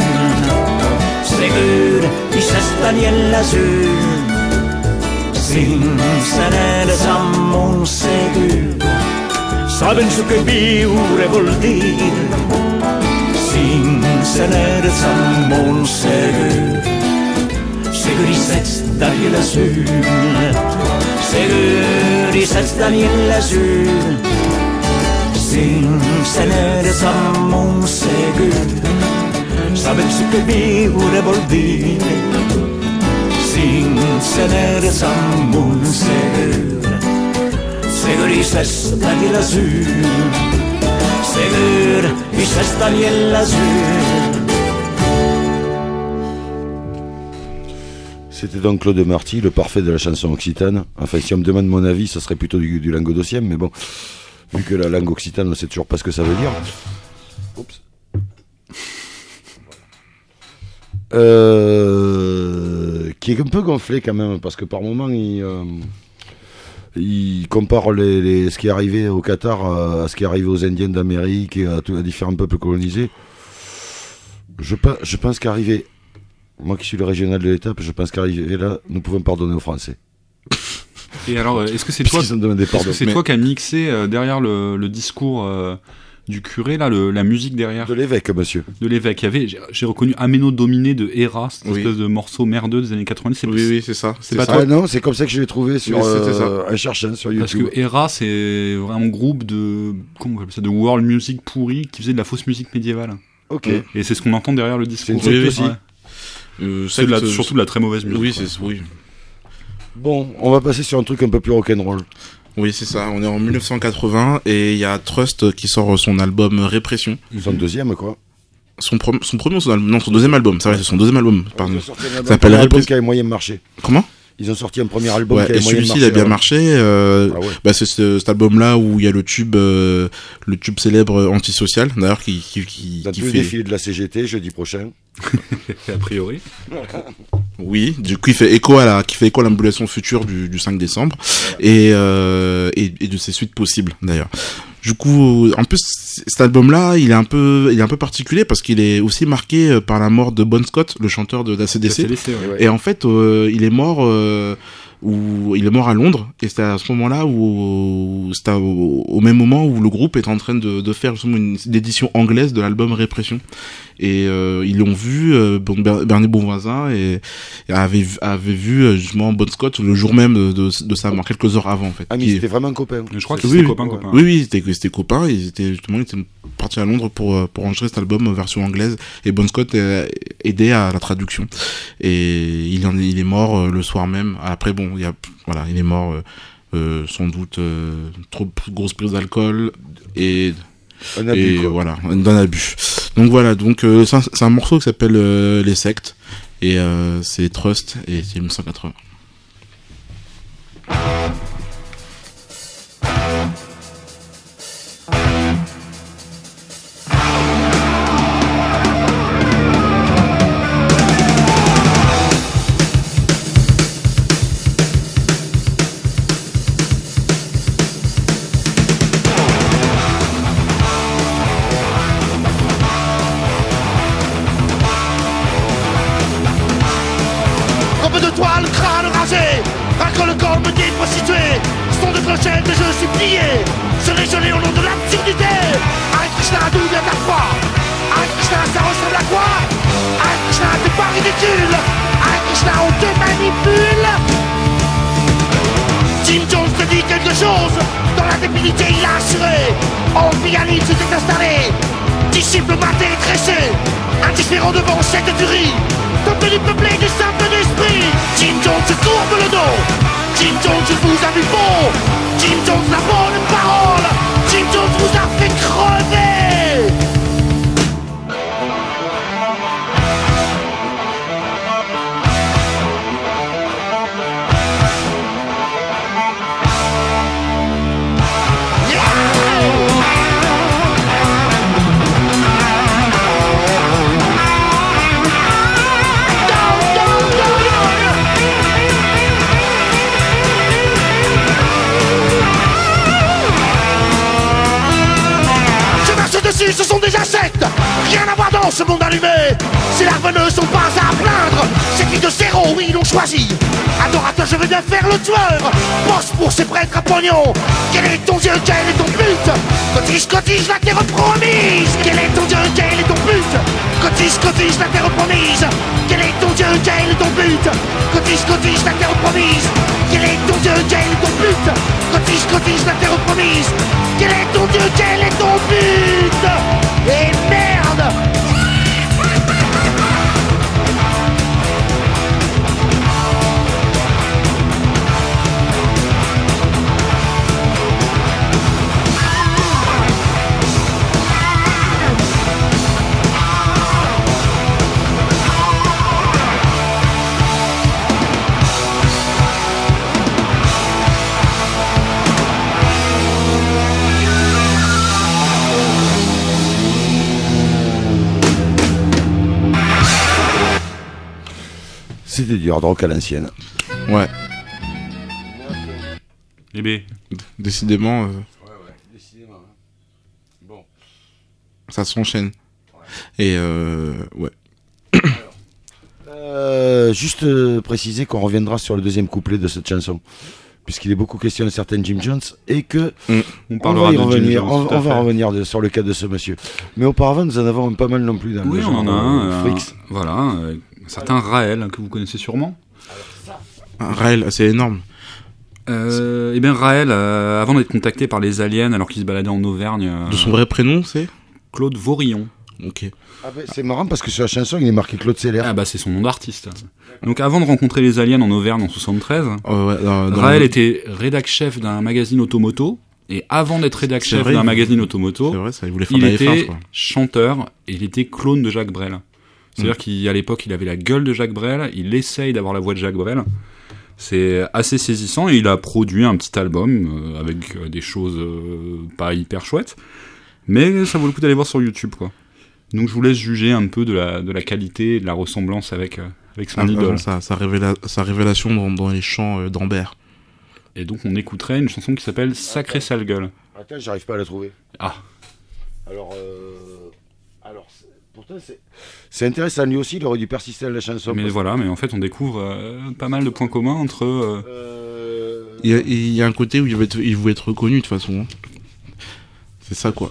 [SPEAKER 14] sicuri se stare lassù, senza nere siamo insicuri, sapendo che vivere vuol dire, senza nere siamo insicuri, sicuri se stare lassù, sicuri se stare lassù, senza nere siamo insicuri, sapendo che vivere vuol dire, senza nere siamo insicuri, sicuri se stare lassù, sicuri se stare lassù.
[SPEAKER 1] C'était donc Claude Marty, le parfait de la chanson occitane. Enfin, si on me demande mon avis, ça serait plutôt du, du languedocien, mais bon, vu que la langue occitane, on ne sait toujours pas ce que ça veut dire. Oups. Euh, qui est un peu gonflé quand même, parce que par moments, il... Euh, il compare les, les, ce qui est arrivé au Qatar à, à ce qui est arrivé aux Indiens d'Amérique et à, à différents peuples colonisés. Je, je pense qu'arriver, moi qui suis le régional de l'étape, je pense qu'arriver là, nous pouvons pardonner aux Français.
[SPEAKER 4] Et alors, est-ce que c'est toi, est-ce que c'est
[SPEAKER 1] mais...
[SPEAKER 4] toi qui as mixé euh, derrière le, le discours euh, du curé, là, le, la musique derrière?
[SPEAKER 1] De l'évêque, monsieur.
[SPEAKER 4] De l'évêche. Il y avait, j'ai, j'ai reconnu Ameno Dominé de Hera, cette
[SPEAKER 5] oui.
[SPEAKER 4] espèce de morceau merdeux des années quatre-vingt-dix. C'est
[SPEAKER 5] oui,
[SPEAKER 4] plus...
[SPEAKER 5] oui, c'est ça.
[SPEAKER 4] C'est,
[SPEAKER 5] c'est
[SPEAKER 4] pas
[SPEAKER 5] ça.
[SPEAKER 4] toi?
[SPEAKER 1] Ah non, c'est comme ça que je l'ai trouvé sur,
[SPEAKER 5] oui,
[SPEAKER 1] euh, un cherchant sur YouTube.
[SPEAKER 4] Parce que Hera, c'est vraiment un groupe de, comment on appelle ça, de world music pourri qui faisait de la fausse musique médiévale.
[SPEAKER 1] Ok.
[SPEAKER 4] Et c'est ce qu'on entend derrière le discours.
[SPEAKER 1] C'est une secte aussi.
[SPEAKER 4] Ouais.
[SPEAKER 5] Euh,
[SPEAKER 4] c'est de la, surtout de la très mauvaise musique.
[SPEAKER 5] Oui, c'est, oui.
[SPEAKER 1] Bon, on va passer sur un truc un peu plus rock'n'roll.
[SPEAKER 5] Oui, c'est ça. On est en dix-neuf cent quatre-vingts et il y a Trust qui sort son album Répression.
[SPEAKER 1] Son deuxième, quoi.
[SPEAKER 5] Son, pro- son premier ou son album? Non, son deuxième album. C'est vrai, c'est son deuxième album. Pardon.
[SPEAKER 1] Ils ont sorti un album,
[SPEAKER 5] ça s'appelle
[SPEAKER 1] un album
[SPEAKER 5] Répression.
[SPEAKER 1] qui avait moyen de marcher.
[SPEAKER 5] Comment?
[SPEAKER 1] Ils ont sorti un premier album
[SPEAKER 5] ouais,
[SPEAKER 1] qui avait
[SPEAKER 5] et
[SPEAKER 1] moyen de
[SPEAKER 5] celui-ci
[SPEAKER 1] marcher.
[SPEAKER 5] il a bien
[SPEAKER 1] ouais.
[SPEAKER 5] marché. Euh,
[SPEAKER 1] ah ouais.
[SPEAKER 5] bah c'est ce, cet album-là où il y a le tube, euh, le tube célèbre Antisocial, d'ailleurs, qui qui qui,
[SPEAKER 1] Dans
[SPEAKER 5] qui
[SPEAKER 1] tous les
[SPEAKER 5] fait
[SPEAKER 1] défilés de la C G T jeudi prochain.
[SPEAKER 4] A priori.
[SPEAKER 5] Oui, du coup, il fait écho à la, qui fait écho à la mobilisation future du, du cinq décembre voilà. et, euh, et et de ses suites possibles d'ailleurs. Du coup, en plus, cet album-là, il est un peu, il est un peu particulier parce qu'il est aussi marqué par la mort de Bon Scott, le chanteur de d'A C D C.
[SPEAKER 4] A C D C ouais.
[SPEAKER 5] Et en fait, euh, il est mort, euh, où il est mort à Londres. Et c'était à ce moment-là où, c'était au, au même moment où le groupe est en train de, de faire justement une, une édition anglaise de l'album Répression. Et euh, ils l'ont vu, euh, Bernie Bonvoisin et, et avait avait vu justement Bon Scott le jour même de, de, de sa mort, quelques heures avant en fait.
[SPEAKER 1] Ah mais
[SPEAKER 5] qui...
[SPEAKER 1] c'était vraiment copain.
[SPEAKER 4] Je crois qu'ils
[SPEAKER 5] oui,
[SPEAKER 4] étaient
[SPEAKER 5] oui,
[SPEAKER 4] copains, copains.
[SPEAKER 5] Oui, oui, c'était c'était copains. Ils étaient justement, ils étaient partis à Londres pour pour enregistrer cet album version anglaise. Et Bon Scott a aidé à la traduction. Et il en est, il est mort le soir même. Après bon, il y a voilà, il est mort euh, euh, sans doute euh, trop grosse prise d'alcool et
[SPEAKER 1] un abus,
[SPEAKER 5] et
[SPEAKER 1] quoi.
[SPEAKER 5] voilà, d'un abus. Donc voilà, donc euh, c'est, un, c'est un morceau qui s'appelle euh, Les Sectes et euh, c'est Trust et c'est dix-neuf cent quatre-vingts.
[SPEAKER 10] Thank
[SPEAKER 15] clochette, je suis plié. Serai gelé au nom de l'absurdité. Hare Krishna, d'où vient ta foi? Hare Krishna, ça ressemble à quoi? Hare Krishna, t'es pas ridicule. Hare Krishna, on te manipule. Jim Jones te dit quelque chose. Dans la débilité, il a assuré. En pianiste, s'est installé. Disciple maté et tressé. Indifférent devant cette furie. Peuplé peuplé du simple d'esprit. Jim Jones se courbe le dos. Jim Jones vous a vu faux. Jim Jones la bonne parole. Jim Jones vous a fait crever. Ce sont des insectes, rien à voir dans ce monde allumé. Ces larves ne sont pas à plaindre. Ces filles de zéro, oui, l'ont choisi. Adorateur, je veux bien faire le tueur. Bosse pour ces prêtres à pognon. Quel est ton dieu, quel est ton but? Cotise, cotise, la terre promise. Quel est ton dieu, quel est ton but? Cotise, cotise, la terre promise. Quel est ton dieu, quel est ton but? Cotise, cotise, la terre promise. Quel est ton dieu, quel est ton but? Cotise, cotise, la terre promise. Quel est ton dieu, quel est ton but? Et merde!
[SPEAKER 1] C'était du hard rock à l'ancienne.
[SPEAKER 5] Ouais.
[SPEAKER 4] Eh bien.
[SPEAKER 5] Décidément. Euh...
[SPEAKER 1] Ouais, ouais, décidément. Hein. Bon.
[SPEAKER 5] Ça s'enchaîne. Ouais. Et euh... ouais.
[SPEAKER 1] Alors, euh, juste euh, préciser qu'on reviendra sur le deuxième couplet de cette chanson, puisqu'il est beaucoup question de certaines Jim Jones et que
[SPEAKER 4] mmh. on, on va y revenir.
[SPEAKER 1] Jones, on, on va revenir de, sur le cas de ce monsieur. Mais auparavant, nous en avons pas mal non plus dans
[SPEAKER 4] oui,
[SPEAKER 1] le
[SPEAKER 4] genre. Oui, on en a un. Euh,
[SPEAKER 1] Fricks.
[SPEAKER 4] Voilà. Euh, un certain Raël hein, que vous connaissez sûrement.
[SPEAKER 5] Un Raël, c'est énorme.
[SPEAKER 4] Euh, et bien Raël, euh, avant d'être contacté par les aliens alors qu'il se baladait en Auvergne. Euh,
[SPEAKER 5] de son vrai prénom, c'est
[SPEAKER 4] Claude Vaurillon.
[SPEAKER 5] Ok.
[SPEAKER 1] Ah bah, c'est marrant parce que sur la chanson, il est marqué Claude Seller.
[SPEAKER 4] Ah bah c'est son nom d'artiste. Donc avant de rencontrer les aliens en Auvergne en soixante-treize,
[SPEAKER 5] oh, ouais, dans, dans
[SPEAKER 4] Raël
[SPEAKER 5] le...
[SPEAKER 4] était rédac-chef d'un magazine automoto. Et avant d'être rédac-chef d'un magazine automoto,
[SPEAKER 5] vrai, ça, il, voulait faire
[SPEAKER 4] il était
[SPEAKER 5] F un, quoi.
[SPEAKER 4] chanteur et il était clone de Jacques Brel. C'est-à-dire mmh. qu'à l'époque, il avait la gueule de Jacques Brel, il essaye d'avoir la voix de Jacques Brel. C'est assez saisissant et il a produit un petit album euh, avec euh, des choses euh, pas hyper chouettes. Mais ça vaut le coup d'aller voir sur YouTube, quoi. Donc je vous laisse juger un peu de la, de la qualité et de la ressemblance avec, euh, avec son
[SPEAKER 5] ah,
[SPEAKER 4] idole.
[SPEAKER 5] Sa, sa, révéla- sa révélation dans, dans les chants euh, d'Ambert.
[SPEAKER 4] Et donc on écouterait une chanson qui s'appelle Sacré sale gueule.
[SPEAKER 1] Attends, j'arrive pas à la trouver.
[SPEAKER 4] Ah.
[SPEAKER 1] Alors, euh... Alors, c'est... pourtant c'est... c'est intéressant, lui aussi, il aurait dû persister à la chanson.
[SPEAKER 4] Mais voilà, mais en fait on découvre euh, pas mal de points communs entre... Euh...
[SPEAKER 1] Euh...
[SPEAKER 5] Il, y a, il y a un côté où il voulait être, il voulait être reconnu de toute façon. C'est ça quoi.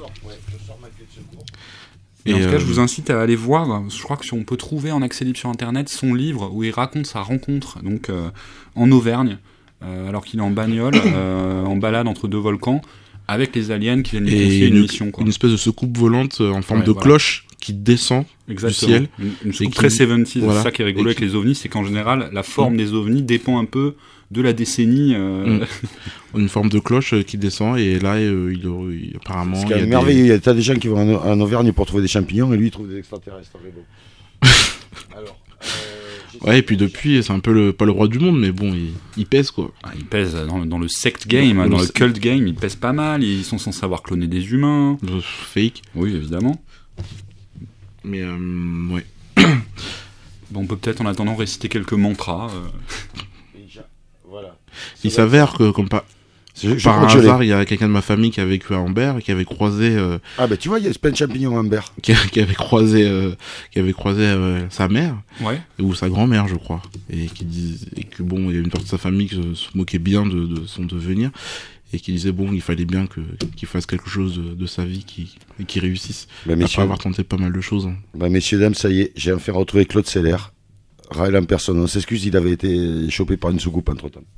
[SPEAKER 4] Et, et en tout cas, euh... je vous incite à aller voir, je crois que si on peut trouver en accès libre sur internet son livre où il raconte sa rencontre donc euh, en Auvergne, euh, alors qu'il est en bagnole, euh, en balade entre deux volcans, avec les aliens qui viennent lui confier une, une mission. Quoi.
[SPEAKER 5] Une espèce de soucoupe volante en forme
[SPEAKER 4] ouais,
[SPEAKER 5] de
[SPEAKER 4] voilà.
[SPEAKER 5] cloche qui descend
[SPEAKER 4] Exactement.
[SPEAKER 5] du ciel.
[SPEAKER 4] Une, une soucoupe très soixante-dix, voilà. C'est ça qui est rigolo avec
[SPEAKER 5] qui...
[SPEAKER 4] les ovnis, c'est qu'en général, la forme mmh. des ovnis dépend un peu de la décennie. Euh...
[SPEAKER 5] Mmh. Une forme de cloche qui descend et là, euh, il, il, apparemment...
[SPEAKER 1] C'est merveilleux, des... t'as des gens qui vont en, en Auvergne pour trouver des champignons et lui il trouve des extraterrestres. Alors... Euh,
[SPEAKER 5] ouais, et puis depuis, c'est un peu le, pas le roi du monde, mais bon, il, il pèse quoi.
[SPEAKER 4] Ah, il pèse dans, dans le sect game, dans, dans le, le cult game, il pèse pas mal. Ils sont censés avoir cloné des humains.
[SPEAKER 5] Le fake.
[SPEAKER 4] Oui, évidemment.
[SPEAKER 5] Mais euh, ouais.
[SPEAKER 4] Bon, on peut peut-être en attendant réciter quelques mantras. Euh...
[SPEAKER 1] Voilà.
[SPEAKER 5] Il s'avère que, comme pas. Je, je par hasard, il y a quelqu'un de ma famille qui a vécu à Ambert et qui avait croisé. Euh,
[SPEAKER 1] ah bah tu vois, il y a plein de champignons à Ambert.
[SPEAKER 5] Qui, qui avait croisé, euh, qui avait croisé euh, sa mère,
[SPEAKER 4] ouais.
[SPEAKER 5] ou sa grand-mère, je crois, et qui disait et que bon, il y a une partie de sa famille qui se, se moquait bien de, de son devenir et qui disait bon, il fallait bien que qu'il fasse quelque chose de, de sa vie, qui et qu'il réussisse.
[SPEAKER 1] Bah,
[SPEAKER 5] après
[SPEAKER 1] messieurs,
[SPEAKER 5] avoir tenté pas mal de choses. Hein.
[SPEAKER 1] Bah, messieurs, dames, ça y est, j'ai enfin retrouvé Claude Seller. Raël en personne. On s'excuse, il avait été chopé par une soucoupe entre temps.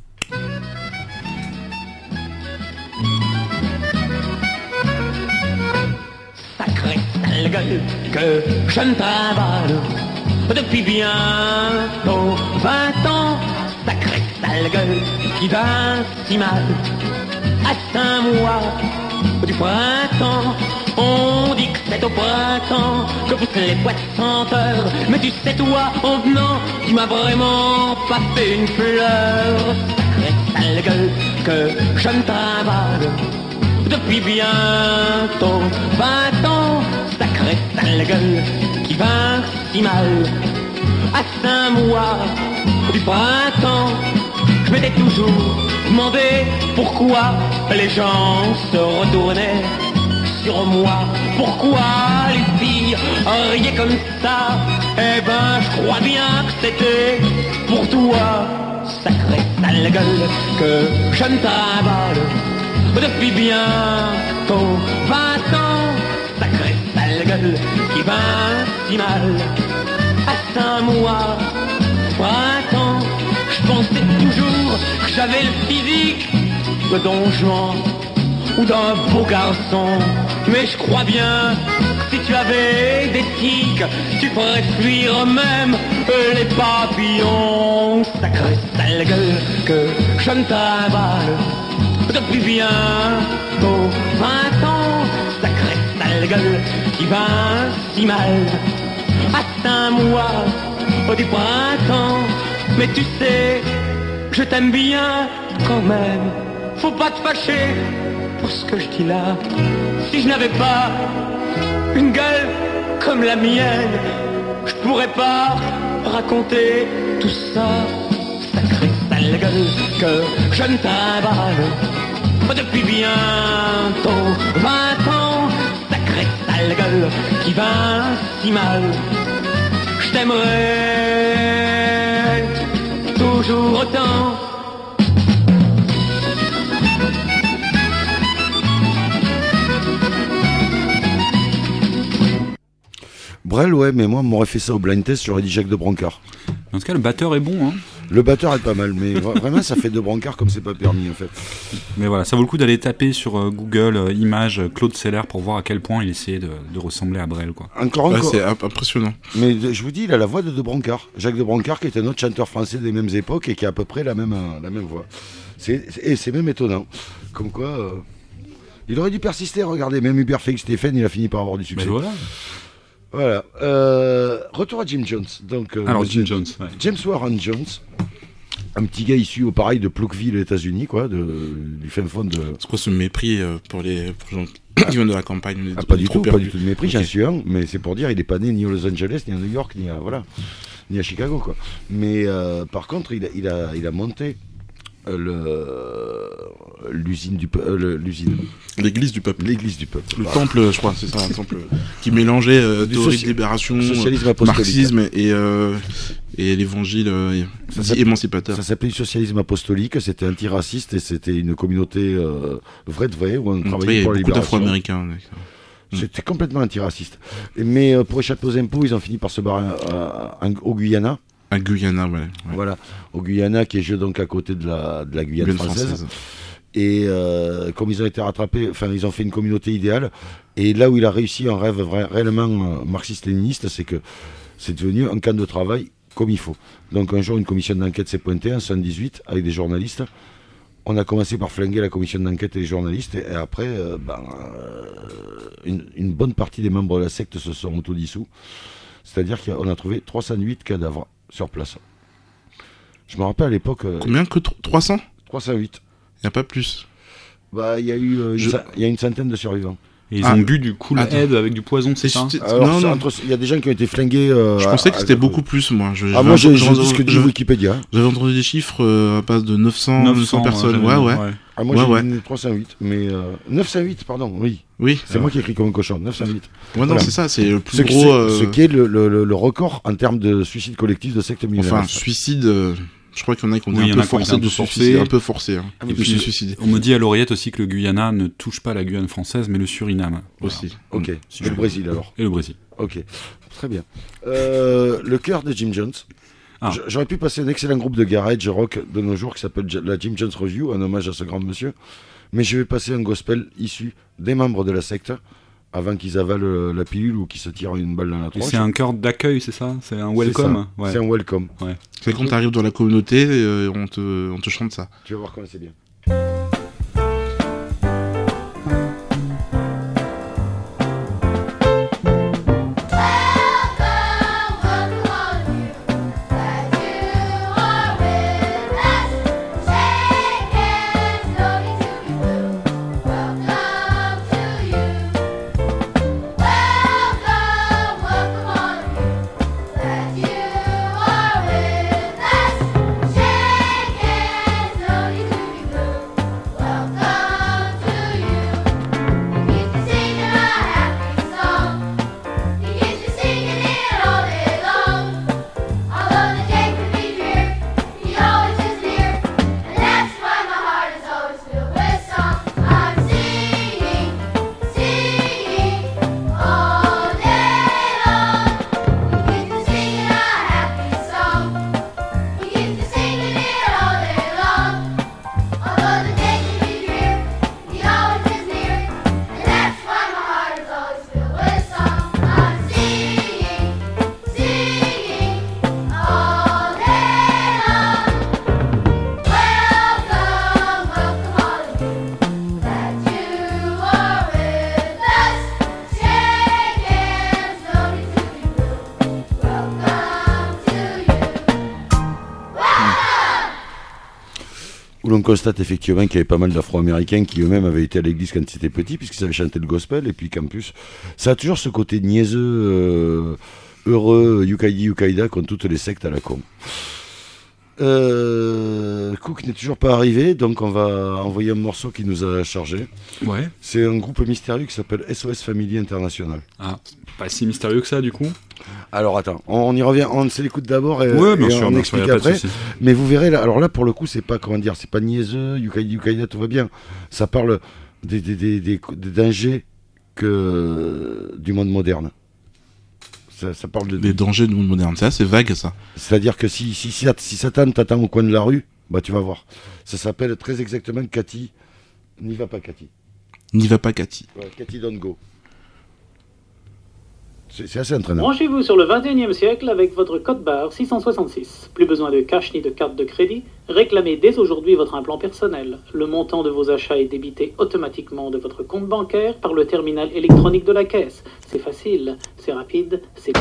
[SPEAKER 14] Sacré sale gueule que je ne travaille depuis bientôt vingt ans. Sacré sale gueule qui va si mal à cinq mois du printemps. On dit que c'est au printemps que poussent les boîtes senteurs. Mais tu sais toi, en venant, tu m'as vraiment pas fait une fleur. Sacré sale gueule que je ne travaille depuis bientôt vingt ans. Sacré sale gueule qui va si mal à cinq mois du printemps. Je m'étais toujours demandé pourquoi les gens se retournaient sur moi. Pourquoi les filles riaient comme ça? Eh ben je crois bien que c'était pour toi. Sacré sale gueule que je ne travaille depuis bientôt vingt ans. Sacré sale gueule qui va si mal à cinq mois printemps. Je pensais toujours que j'avais le physique de Don Juan ou d'un beau garçon. Mais je crois bien que si tu avais des tiques, tu ferais fuir même les papillons. Sacré sale gueule que je ne travaille depuis bientôt vingt ans. Sacré sale gueule qui va si mal à cinq mois du printemps. Mais tu sais, je t'aime bien quand même. Faut pas te fâcher pour ce que je dis là. Si je n'avais pas une gueule comme la mienne, je pourrais pas raconter tout ça. Sacré sale gueule que je ne travaille depuis bientôt vingt ans. Sacré sale gueule qui va si mal. Je t'aimerais toujours autant.
[SPEAKER 1] Brel, ouais, mais moi, on m'aurait fait ça au blind test, j'aurais dit Jacques de Brancard.
[SPEAKER 4] En tout cas, le batteur est bon. Hein.
[SPEAKER 1] Le batteur est pas mal, mais vraiment, ça fait de Brancard comme c'est pas permis, en fait.
[SPEAKER 4] Mais voilà, ça vaut le coup d'aller taper sur euh, Google euh, images euh, Claude Seller pour voir à quel point il essayait de, de ressembler à Brel, quoi.
[SPEAKER 1] Encore,
[SPEAKER 5] ouais,
[SPEAKER 1] encore.
[SPEAKER 5] C'est impressionnant.
[SPEAKER 1] Mais je vous dis, il a la voix de De Brancard. Jacques de Brancard, qui est un autre chanteur français des mêmes époques et qui a à peu près la même, la même voix. C'est, et c'est même étonnant. Comme quoi, euh, il aurait dû persister. Regardez, même Hubert Félix Stéphane, il a fini par avoir du succès.
[SPEAKER 4] Mais voilà.
[SPEAKER 1] Voilà. Euh, retour à Jim Jones. Donc, euh,
[SPEAKER 4] Alors, Jim Jones. Ouais.
[SPEAKER 1] James Warren Jones. Un petit gars issu au pareil de Plouqueville, États-Unis, quoi, de, du fin fond de.
[SPEAKER 5] C'est quoi ce mépris euh, pour les pour les gens qui viennent de la campagne?
[SPEAKER 1] Ah, pas du tout, pas du tout de mépris, okay. J'en suis un, mais c'est pour dire, il est pas né ni à Los Angeles, ni à New York, ni à voilà, ni à Chicago, quoi. Mais euh, par contre, il a, il a, il a monté le l'usine du euh, l'usine
[SPEAKER 5] l'église du peuple
[SPEAKER 1] l'église du peuple
[SPEAKER 5] le voilà. temple, je crois, c'est ça, un temple qui mélangeait euh, théorie soci... de libération,
[SPEAKER 1] socialisme
[SPEAKER 5] marxisme et euh, et l'évangile euh, émancipateur.
[SPEAKER 1] Ça s'appelait le socialisme apostolique, c'était antiraciste et c'était une communauté euh, vraie de vraie où on travaillait
[SPEAKER 5] ouais,
[SPEAKER 1] pour la libération.
[SPEAKER 5] Beaucoup d'Afro-Américains.
[SPEAKER 1] C'était complètement antiraciste. Mais euh, pour échapper aux impôts, ils ont fini par se barrer euh, au Guyana.
[SPEAKER 5] À Guyana, ouais, ouais.
[SPEAKER 1] Voilà, au Guyana, qui est jeu donc à côté de la, de la Guyane, Guyane française. française. Et euh, comme ils ont été rattrapés, enfin, ils ont fait une communauté idéale. Et là où il a réussi un rêve vrai, réellement euh, marxiste-léniniste, c'est que c'est devenu un camp de travail comme il faut. Donc un jour, une commission d'enquête s'est pointée en soixante-dix-huit avec des journalistes. On a commencé par flinguer la commission d'enquête et les journalistes. Et après, euh, ben, euh, une, une bonne partie des membres de la secte se sont autodissous. C'est-à-dire qu'on a trouvé trois cent huit cadavres sur place. Je me rappelle à l'époque... Euh,
[SPEAKER 5] Combien que trois cents
[SPEAKER 1] trois cent huit.
[SPEAKER 5] Il n'y a pas plus.
[SPEAKER 1] Bah, il y a eu euh,
[SPEAKER 5] Je...
[SPEAKER 1] y a une centaine de survivants.
[SPEAKER 4] Et ils
[SPEAKER 5] ah,
[SPEAKER 4] ont bu du Kool Aid avec du poison, c'est ça?
[SPEAKER 1] Alors,
[SPEAKER 5] non, non.
[SPEAKER 1] Il y a des gens qui ont été flingués. Euh,
[SPEAKER 5] je pensais
[SPEAKER 1] à,
[SPEAKER 5] que c'était
[SPEAKER 1] à...
[SPEAKER 5] beaucoup plus, moi. Je,
[SPEAKER 1] ah, moi, j'ai dit que du Wikipédia.
[SPEAKER 5] J'avais entendu des chiffres euh, à base de neuf cents, neuf cents personnes. Ouais, ouais. ouais.
[SPEAKER 1] Ah, moi,
[SPEAKER 5] ouais,
[SPEAKER 1] j'ai
[SPEAKER 5] ouais.
[SPEAKER 1] donné trois cent huit, mais euh, neuf cent huit, pardon, oui.
[SPEAKER 5] Oui.
[SPEAKER 1] C'est euh... moi qui écris comme un cochon, neuf cent huit.
[SPEAKER 5] Ouais, non, voilà. C'est ça, c'est le plus
[SPEAKER 1] ce
[SPEAKER 5] gros.
[SPEAKER 1] Qui,
[SPEAKER 5] euh...
[SPEAKER 1] Ce qui est le, le, le record en termes de suicide collectif de secte millénaire.
[SPEAKER 5] Enfin, suicide. Euh... Je crois qu'il y en a qui ont
[SPEAKER 4] Oui, il y
[SPEAKER 5] été
[SPEAKER 4] en
[SPEAKER 5] un
[SPEAKER 4] a
[SPEAKER 5] peu
[SPEAKER 4] qui ont été
[SPEAKER 5] forcés
[SPEAKER 4] un
[SPEAKER 5] de
[SPEAKER 4] peu
[SPEAKER 5] se
[SPEAKER 4] forcés.
[SPEAKER 5] suicider, un peu forcés, hein,
[SPEAKER 4] Et
[SPEAKER 5] de
[SPEAKER 4] puis,
[SPEAKER 5] se suicider.
[SPEAKER 4] on me dit à l'oreillette aussi que le Guyana ne touche pas la Guyane française, mais le Suriname.
[SPEAKER 5] Aussi.
[SPEAKER 1] Ok.
[SPEAKER 4] Mm. Si
[SPEAKER 1] Et
[SPEAKER 4] je-
[SPEAKER 1] le Brésil alors.
[SPEAKER 4] Et le Brésil.
[SPEAKER 1] Ok. Très bien. Euh, le cœur de Jim Jones.
[SPEAKER 4] Ah.
[SPEAKER 1] J- J'aurais pu passer un excellent groupe de garage rock de nos jours qui s'appelle J- la Jim Jones Review, un hommage à ce grand monsieur. Mais je vais passer un gospel issu des membres de la secte avant qu'ils avalent euh, la pilule ou qu'ils se tirent une balle dans la
[SPEAKER 4] Et
[SPEAKER 1] tronche.
[SPEAKER 4] c'est un cœur d'accueil, c'est ça? C'est un
[SPEAKER 1] C'est
[SPEAKER 4] welcome?
[SPEAKER 1] ça.
[SPEAKER 4] Ouais.
[SPEAKER 1] C'est un welcome.
[SPEAKER 4] Ouais.
[SPEAKER 5] C'est quand t'arrives dans la communauté, euh, on, te, on te chante ça.
[SPEAKER 1] Tu vas voir comment c'est bien. Où l'on constate effectivement qu'il y avait pas mal d'Afro-Américains qui eux-mêmes avaient été à l'église quand ils étaient petits, puisqu'ils avaient chanté le gospel, et puis qu'en plus, ça a toujours ce côté niaiseux, euh, heureux, yukaïdi, yukaïda, comme toutes les sectes à la con. Euh, Cook n'est toujours pas arrivé, donc on va envoyer un morceau qui nous a chargé.
[SPEAKER 4] Ouais.
[SPEAKER 1] C'est un groupe mystérieux qui s'appelle S O S Family International.
[SPEAKER 4] Ah, pas si mystérieux que ça, du coup.
[SPEAKER 1] Alors attends, on, on y revient, on se l'écoute d'abord et,
[SPEAKER 4] Ouais, bien
[SPEAKER 1] et
[SPEAKER 4] sûr,
[SPEAKER 1] on
[SPEAKER 4] bien
[SPEAKER 1] explique
[SPEAKER 4] sûr, y a pas de
[SPEAKER 1] après.
[SPEAKER 4] souci.
[SPEAKER 1] Mais vous verrez, là, alors là pour le coup, c'est pas, comment dire, c'est pas niaiseux, yukaïdi, yukaïda, tout va bien. Ça parle des, des, des, des, des dangers que, du monde moderne. Ça, ça parle de...
[SPEAKER 5] Des dangers du monde moderne, ça c'est vague ça.
[SPEAKER 1] C'est-à-dire que si, si, si, si Satan t'attend au coin de la rue, bah tu vas voir. Ça s'appelle très exactement Cathy. N'y va pas Cathy.
[SPEAKER 5] N'y va pas Cathy.
[SPEAKER 1] Ouais, Cathy don't go. C'est c'est assez entraînant.
[SPEAKER 16] Branchez-vous sur le vingt et unième siècle avec votre code barre six cent soixante-six. Plus besoin de cash ni de carte de crédit. Réclamez dès aujourd'hui votre implant personnel. Le montant de vos achats est débité automatiquement de votre compte bancaire par le terminal électronique de la caisse. C'est facile, c'est rapide, c'est...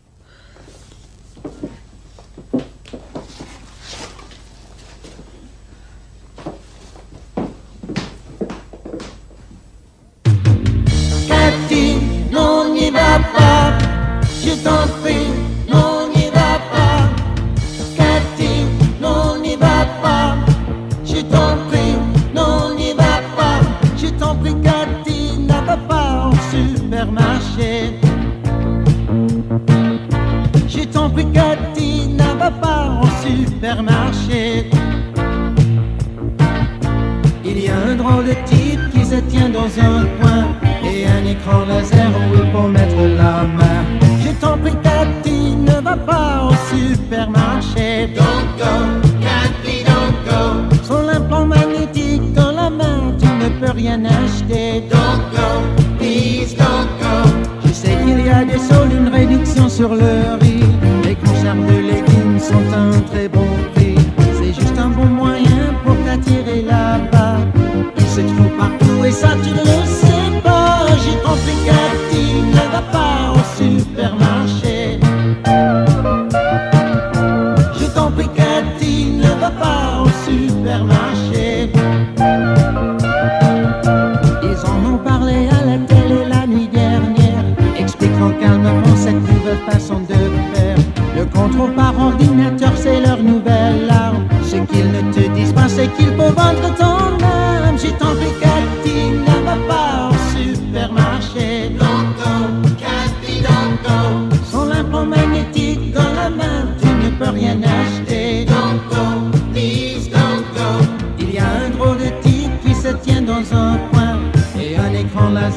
[SPEAKER 17] Cathy, non n'y va pas, je t'en prie, non n'y va pas. Cathy, non n'y va pas, je t'en prie, non n'y va pas. Je t'en prie Cathy, ne va pas au supermarché. Je t'en prie Cathy, ne va pas au supermarché. Il y a un drôle de type qui se tient dans un coin et un écran laser où il faut mettre la main. Je t'en prie Cathy, ne va pas au supermarché. Don't go, Cathy, don't go. Sans l'implant magnétique dans la main, tu ne peux rien acheter. Don't go, please don't go. Je sais qu'il y a des soldes, une réduction sur le riz. Les conserves de légumes sont un très bon prix. C'est juste un bon moyen pour t'attirer là-bas. Il se trouve partout et ça tu ne le sais pas. J'ai compris Cathy, ne va pas au supermarché. J'ai compris Cathy, ne va pas au supermarché. Ils en ont parlé à la télé la nuit dernière, expliquant calmement cette nouvelle façon de faire. Le contrôle par ordinateur, c'est leur nouvelle arme. Ce qu'ils ne te disent pas, c'est qu'il faut vendre ton âme. J'ai tant pris Cathy, ne va pas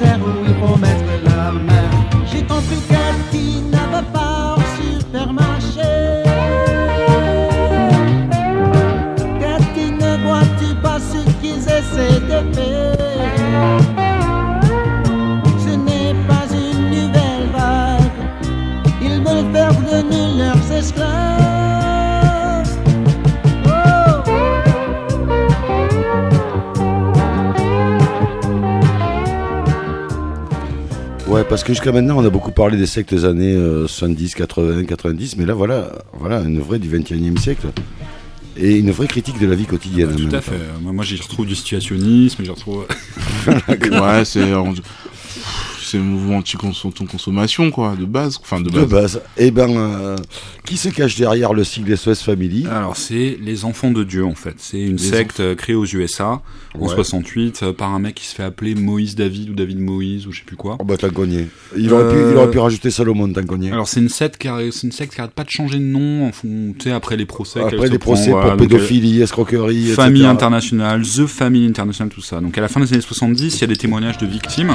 [SPEAKER 17] laser où il faut mettre la main. J'ai compris que tu n'avais pas au supermarché. Que tu ne vois-tu pas ce qu'ils essaient de faire? Ce n'est pas une nouvelle vague. Ils veulent faire de nous leurs esclaves.
[SPEAKER 1] Ouais, parce que jusqu'à maintenant, on a beaucoup parlé des sectes des années euh, soixante-dix, quatre-vingts, quatre-vingt-dix, mais là, voilà, voilà une vraie du vingt et unième siècle. Et une vraie critique de la vie quotidienne.
[SPEAKER 4] Ouais, tout à fait. Moi, moi, j'y retrouve du situationnisme, j'y retrouve...
[SPEAKER 5] Ouais, c'est... C'est le mouvement anti-consommation, quoi, de base. Enfin, de base.
[SPEAKER 1] De base. Eh ben, euh, qui se cache derrière le sigle S O S Family?
[SPEAKER 4] Alors, c'est les Enfants de Dieu, en fait. C'est une les secte enf... créée aux U S A, en ouais. soixante-huit, euh, par un mec qui se fait appeler Moïse David, ou David Moïse, ou je sais plus quoi.
[SPEAKER 1] Oh bah, t'as cogné. Il, aurait euh... pu, il aurait pu rajouter Salomon, t'as cogné.
[SPEAKER 4] Alors, c'est une secte qui arrête, c'est une secte qui arrête pas de changer de nom, en fond, tu sais, après les procès.
[SPEAKER 1] Après les procès prend, pour voilà, pédophilie, escroquerie,
[SPEAKER 4] Famille Internationale, The Family International, tout ça. Donc, à la fin des années soixante-dix, il y a des témoignages de victimes.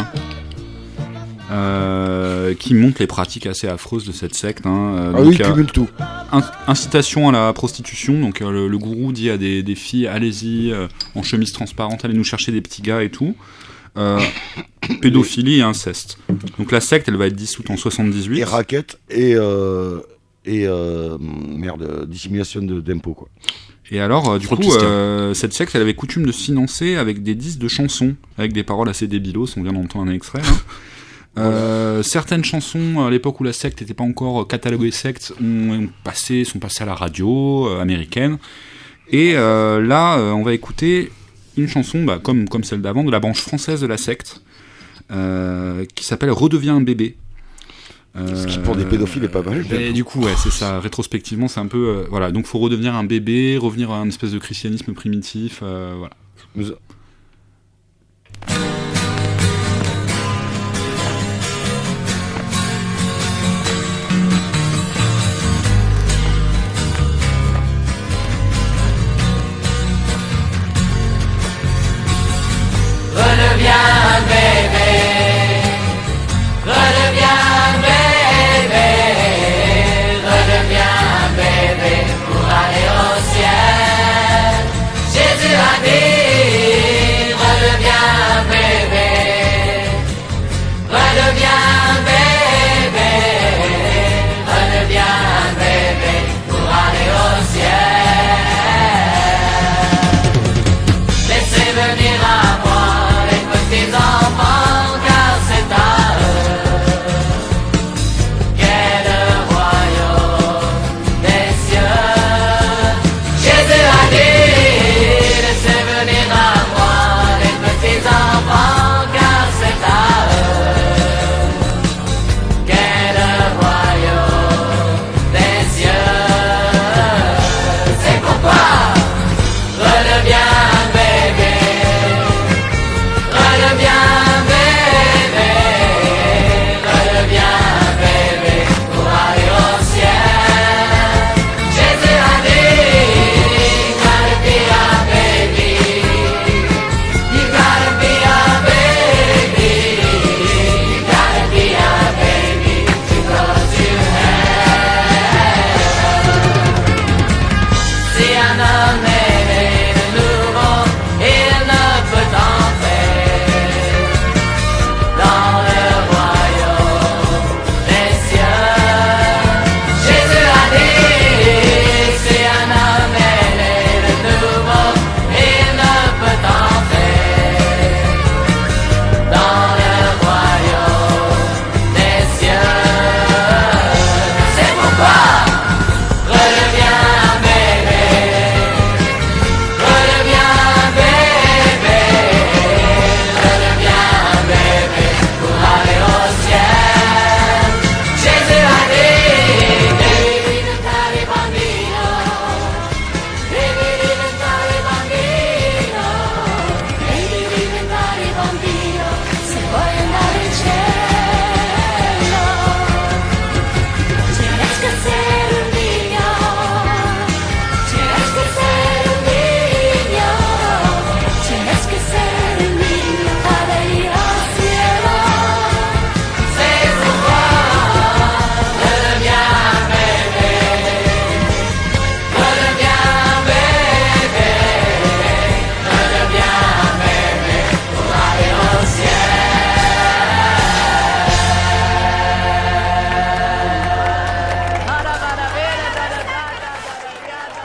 [SPEAKER 4] Euh, qui montrent les pratiques assez affreuses de cette secte. Hein. Euh,
[SPEAKER 1] ah donc, oui, cumule tout.
[SPEAKER 4] In- incitation à la prostitution. Donc euh, le, le gourou dit à des, des filles, allez-y, euh, en chemise transparente, allez nous chercher des petits gars et tout. Euh, pédophilie et inceste. Donc la secte, elle va être dissoute en soixante-dix-huit.
[SPEAKER 1] Et racket et euh, et euh, merde, dissimulation de, d'impôts quoi.
[SPEAKER 4] Et alors, euh, du coup, euh, cette secte, elle avait coutume de se financer avec des disques de chansons, avec des paroles assez débilos. On vient d'entendre un extrait. Hein. Euh, certaines chansons à l'époque où la secte n'était pas encore cataloguée secte ont, ont passé, sont passées à la radio euh, américaine et euh, là euh, on va écouter une chanson bah, comme, comme celle d'avant de la branche française de la secte euh, qui s'appelle Redeviens un bébé.
[SPEAKER 1] Euh, Ce qui pour des pédophiles est pas mal.
[SPEAKER 4] Et du coup ouais c'est ça, rétrospectivement c'est un peu euh, voilà, donc faut redevenir un bébé, revenir à un espèce de christianisme primitif euh, voilà.
[SPEAKER 1] Nous...
[SPEAKER 3] Redeviens bébé, redeviens bébé, redeviens bébé pour aller au ciel. Jésus a dit,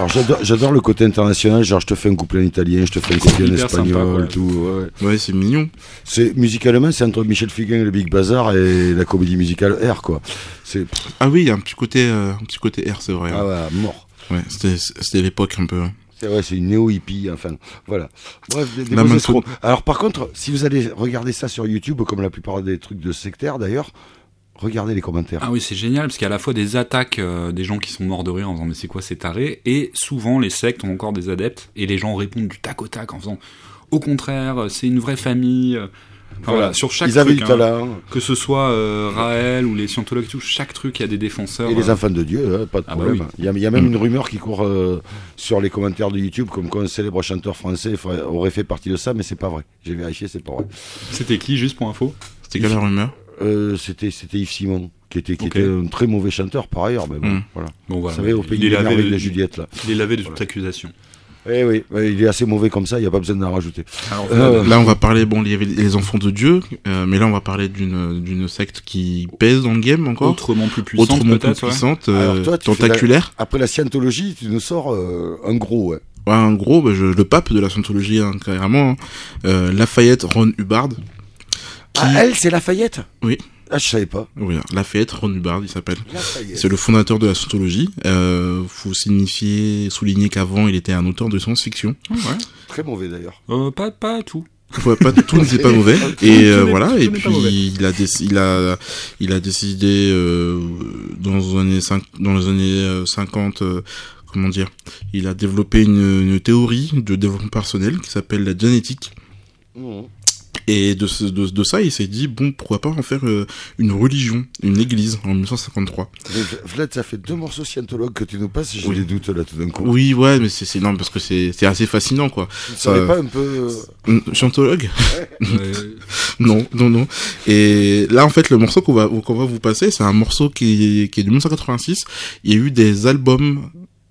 [SPEAKER 1] Alors j'adore, j'adore le côté international, genre je te fais un couplet en italien, je te fais un couplet en espagnol,
[SPEAKER 5] sympa,
[SPEAKER 1] tout. Ouais,
[SPEAKER 5] ouais c'est mignon.
[SPEAKER 1] C'est, musicalement, c'est entre Michel Fugain et le Big Bazar et la comédie musicale R, quoi. C'est...
[SPEAKER 5] Ah oui, il y a un petit côté, euh, un petit côté R, c'est vrai.
[SPEAKER 1] Ah ouais, mort.
[SPEAKER 5] Ouais, c'était, c'était l'époque un peu.
[SPEAKER 1] C'est vrai, c'est une néo-hippie, enfin, voilà. Bref, des, des beaux escrocs. Alors par contre, si vous allez regarder ça sur YouTube, comme la plupart des trucs de sectaires d'ailleurs, regardez les commentaires.
[SPEAKER 4] Ah oui, c'est génial, parce qu'il y a à la fois des attaques euh, des gens qui sont morts de rire en disant mais c'est quoi ces tarés, et souvent les sectes ont encore des adeptes, et les gens répondent du tac au tac en faisant au contraire, c'est une vraie famille. Enfin, voilà. Voilà, sur chaque
[SPEAKER 1] Ils
[SPEAKER 4] truc,
[SPEAKER 1] avaient du talent.
[SPEAKER 4] Hein, que ce soit euh, Raël ou les scientologues, tout, chaque truc, il y a des défenseurs.
[SPEAKER 1] Et les
[SPEAKER 4] euh...
[SPEAKER 1] enfants de Dieu, hein, pas de
[SPEAKER 4] ah
[SPEAKER 1] problème.
[SPEAKER 4] bah oui.
[SPEAKER 1] Il y a, il y a même mmh. une rumeur qui court euh, sur les commentaires de YouTube, comme quoi un célèbre chanteur français ferait, aurait fait partie de ça, mais c'est pas vrai. J'ai vérifié, c'est pas vrai.
[SPEAKER 4] C'était qui, juste pour info?
[SPEAKER 5] C'était quelle la rumeur?
[SPEAKER 1] euh, c'était, c'était Yves Simon, qui était, qui
[SPEAKER 4] okay.
[SPEAKER 1] était un très mauvait chanteur par ailleurs. Mais bon, mmh. voilà.
[SPEAKER 4] Bon, voilà.
[SPEAKER 1] Vous savez, au pays des merveilles de, de Juliette, là.
[SPEAKER 4] Il est lavé de toute
[SPEAKER 1] voilà.
[SPEAKER 4] accusation.
[SPEAKER 1] Eh oui, il est assez mauvais comme ça, il n'y a pas besoin d'en rajouter.
[SPEAKER 5] Alors, euh, là, on va parler, bon, il y avait les enfants de Dieu, euh, mais là, on va parler d'une, d'une secte qui pèse dans le game encore.
[SPEAKER 4] Autrement plus puissante,
[SPEAKER 5] Autrement
[SPEAKER 4] peut-être,
[SPEAKER 5] plus puissante,
[SPEAKER 4] ouais.
[SPEAKER 5] euh,
[SPEAKER 1] Alors toi, tu
[SPEAKER 5] tentaculaire.
[SPEAKER 1] La, après la scientologie, tu nous sors euh, un gros, ouais.
[SPEAKER 5] Ouais, un gros, bah, je, le pape de la scientologie, hein, carrément, hein. euh, Lafayette Ron Hubbard.
[SPEAKER 1] Qui... Ah, elle, c'est Lafayette?
[SPEAKER 5] Oui.
[SPEAKER 1] Ah, je savais pas.
[SPEAKER 5] Oui, Lafayette Ron Hubbard, il s'appelle. C'est le fondateur de la scientologie. Euh, faut signifier, souligner qu'avant, il était un auteur de science-fiction.
[SPEAKER 4] Ouais.
[SPEAKER 1] Très mauvais d'ailleurs.
[SPEAKER 4] Euh, pas, pas tout.
[SPEAKER 5] Ouais, pas tout n'était pas mauvais. Et euh, voilà. Et puis il a, déc- il a, il a décidé euh, dans les années cinq, dans les années cinquante. Euh, comment dire, il a développé une, une théorie de développement personnel qui s'appelle la génétique. Mmh. Et de, ce, de, de ça, il s'est dit, bon, pourquoi pas en faire euh, une religion, une église, en dix-neuf cent cinquante-trois.
[SPEAKER 1] Mais Vlad, ça fait deux morceaux scientologues que tu nous passes, j'ai
[SPEAKER 5] oui.
[SPEAKER 1] des doutes là tout d'un coup.
[SPEAKER 5] Oui, ouais, mais c'est, c'est non, parce que c'est, c'est assez fascinant, quoi.
[SPEAKER 1] Tu ne serais euh, pas un peu...
[SPEAKER 5] Euh, scientologue
[SPEAKER 1] ouais.
[SPEAKER 5] Non, non, non. Et là, en fait, le morceau qu'on va, qu'on va vous passer, c'est un morceau qui, qui est de dix-neuf cent quatre-vingt-six. Il y a eu des albums...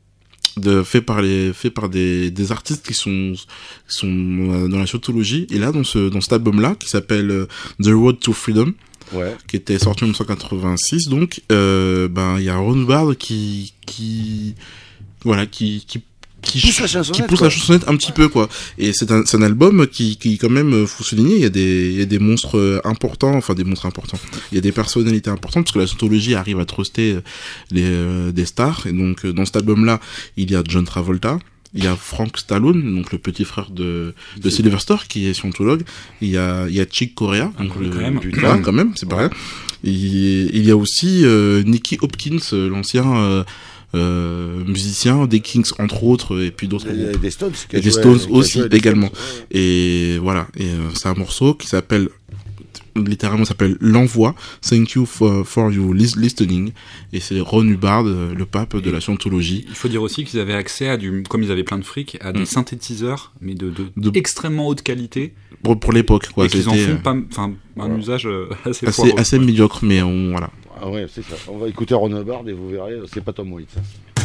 [SPEAKER 5] de fait par les fait par des des artistes qui sont qui sont dans la scientologie, et là dans ce dans cet album là qui s'appelle euh, The Road to Freedom,
[SPEAKER 1] ouais.
[SPEAKER 5] qui était sorti en dix-neuf cent quatre-vingt-six, donc euh, ben il y a Ron Hubbard qui qui voilà qui qui qui
[SPEAKER 1] pousse la chansonnette,
[SPEAKER 5] qui pousse la chansonnette un petit peu, quoi. Et c'est un, c'est un album qui, qui quand même, faut souligner, il y a des, il y a des monstres importants, enfin des monstres importants. Il y a des personnalités importantes, parce que la scientologie arrive à truster les, euh, des stars. Et donc, dans cet album-là, il y a John Travolta, il y a Frank Stallone, donc le petit frère de, de Sylvester, qui est scientologue. Il y a, il y a Chick Corea, donc
[SPEAKER 4] ah,
[SPEAKER 5] le,
[SPEAKER 4] quand même,
[SPEAKER 5] putain, quand même, c'est pas vrai. Il, il y a aussi, euh, Nicky Hopkins, l'ancien, euh, Euh, musiciens des Kings entre autres, et puis d'autres
[SPEAKER 1] groupes. Des Stones,
[SPEAKER 5] et des Stones aussi également. Et voilà, et euh, c'est un morceau qui s'appelle littéralement s'appelle L'Envoi, Thank you for, for your listening, et c'est Ron Hubbard, le pape de la scientologie.
[SPEAKER 4] Il faut dire aussi qu'ils avaient accès à du, comme ils avaient plein de fric, à des mmh. synthétiseurs, mais de, de, de extrêmement haute qualité.
[SPEAKER 5] Pour, pour l'époque, quoi.
[SPEAKER 4] Et qu'ils en font
[SPEAKER 5] euh...
[SPEAKER 4] pas, enfin, un voilà. usage assez
[SPEAKER 5] assez, assez médiocre, mais on, voilà.
[SPEAKER 1] Ah ouais, c'est ça. On va écouter Ron Hubbard et vous verrez, c'est pas Tom Waits.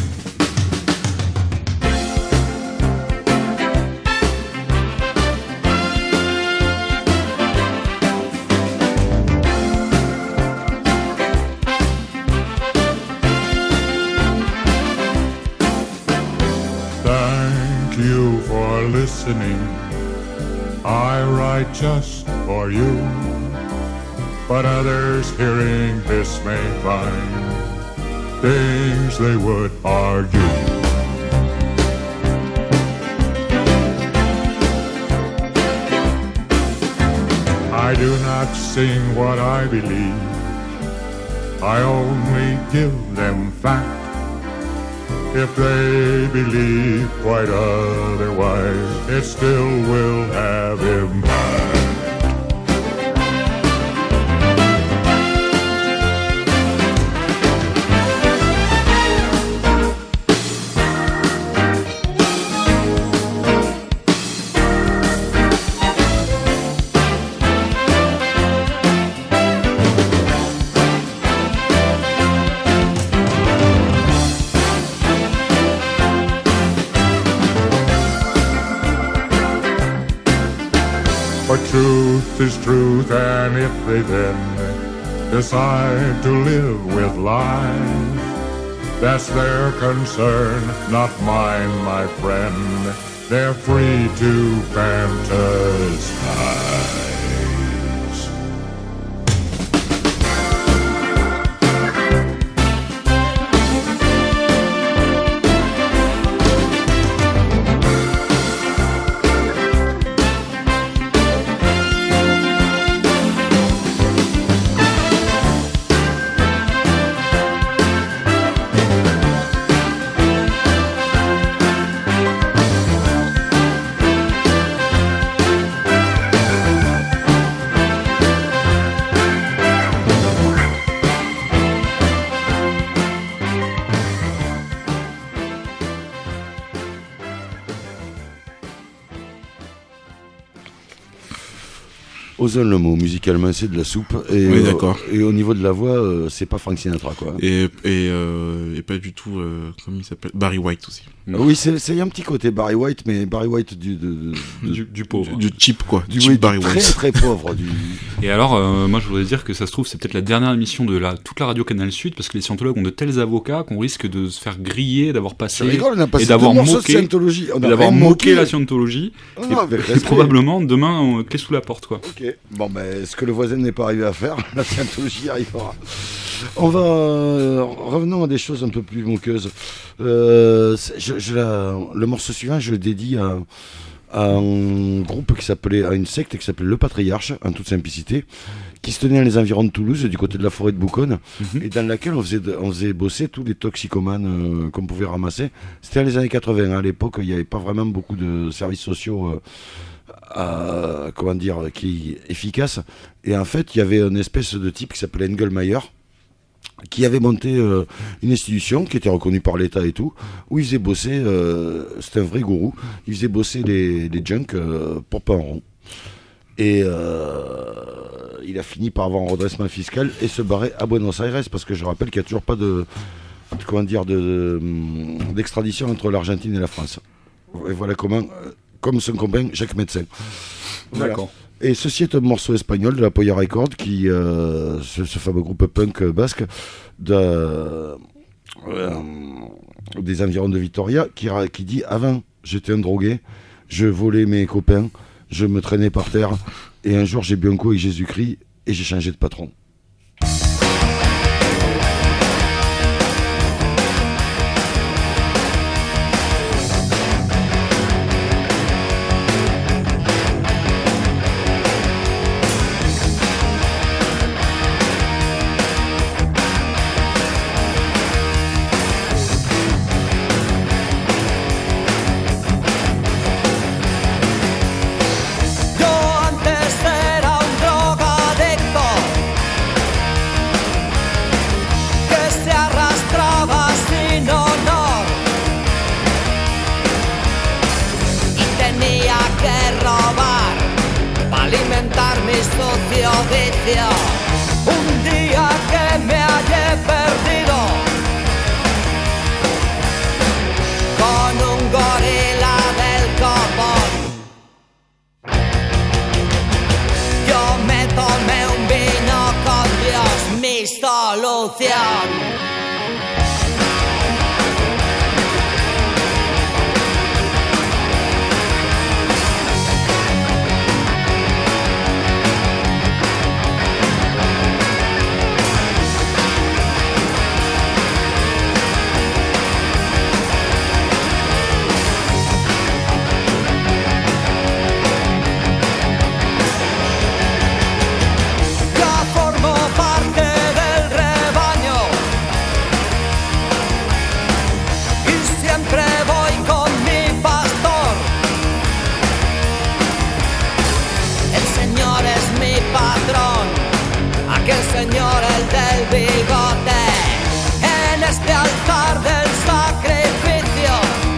[SPEAKER 18] Thank you for listening. I write just for you. But others hearing this may find things they would argue. I do not sing what I believe, I only give them fact. If they believe quite otherwise, it still will have impact. But truth is truth, and if they then decide to live with lies, That's their concern, not mine, my friend. They're free to fantasize.
[SPEAKER 1] Osons le mot, musicalement c'est de la soupe et,
[SPEAKER 5] oui,
[SPEAKER 1] euh,
[SPEAKER 5] d'accord.
[SPEAKER 1] et au niveau de la voix euh, c'est pas Frank Sinatra quoi.
[SPEAKER 5] Et, et, euh, et pas du tout, euh, comment il s'appelle, Barry White aussi.
[SPEAKER 1] Euh, oui, c'est, c'est un petit côté Barry White, mais Barry White du, de, de, de,
[SPEAKER 4] du, du pauvre.
[SPEAKER 5] Du, du cheap quoi,
[SPEAKER 1] du,
[SPEAKER 5] cheap
[SPEAKER 1] oui,
[SPEAKER 5] Barry
[SPEAKER 1] du
[SPEAKER 5] White.
[SPEAKER 1] très très pauvre. Du...
[SPEAKER 4] Et alors, euh, moi je voudrais dire que ça se trouve c'est peut-être la dernière émission de la, toute la radio Canal Sud, parce que les scientologues ont de tels avocats qu'on risque de se faire griller, d'avoir passé,
[SPEAKER 1] rigole, on a passé
[SPEAKER 4] et d'avoir
[SPEAKER 1] deux morceaux de
[SPEAKER 4] moqué,
[SPEAKER 1] scientologie. On a
[SPEAKER 4] et d'avoir
[SPEAKER 1] rien
[SPEAKER 4] moqué
[SPEAKER 1] moqué.
[SPEAKER 4] la scientologie.
[SPEAKER 1] Oh,
[SPEAKER 4] et,
[SPEAKER 1] non, avec
[SPEAKER 4] et
[SPEAKER 1] respect.
[SPEAKER 4] probablement demain on, clé sous la porte quoi.
[SPEAKER 1] Ok. Bon ben ce que le voisin n'est pas arrivé à faire, la scientologie arrivera. On va euh, revenons à des choses un peu plus moqueuses. Euh, je, je la, le morceau suivant, je le dédie à, à un groupe qui s'appelait, à une secte qui s'appelait Le Patriarche, en toute simplicité, qui se tenait dans les environs de Toulouse, du côté de la forêt de Bouconne, mm-hmm. et dans laquelle on faisait, on faisait bosser tous les toxicomanes euh, qu'on pouvait ramasser. C'était dans les années quatre-vingts. Hein. À l'époque, il n'y avait pas vraiment beaucoup de services sociaux. Euh, À, comment dire, qui est efficace. Et en fait, il y avait une espèce de type qui s'appelait Engelmayer, qui avait monté euh, une institution qui était reconnue par l'État et tout, où il faisait bosser, euh, c'était un vrai gourou, il faisait bosser les, les junks euh, pour pas un rond. Et euh, il a fini par avoir un redressement fiscal et se barrer à Buenos Aires, parce que je rappelle qu'il n'y a toujours pas de, de comment dire, de, de, d'extradition entre l'Argentine et la France. Et voilà comment... comme son copain Jacques Médecin. Voilà. D'accord. Et ceci est un morceau espagnol de la Polla Record, qui, euh, ce, ce fameux groupe punk basque de, euh, des environs de Vitoria, qui, qui dit « Avant, j'étais un drogué, je volais mes copains, je me traînais par terre, et un jour j'ai bu un coup avec Jésus-Christ, et j'ai changé de patron. »
[SPEAKER 3] Un día que me hallé perdido con un gorila del copón. Yo me tomé un vino con Dios, mi solución. Señor, el del bigote, en este altar del sacrificio,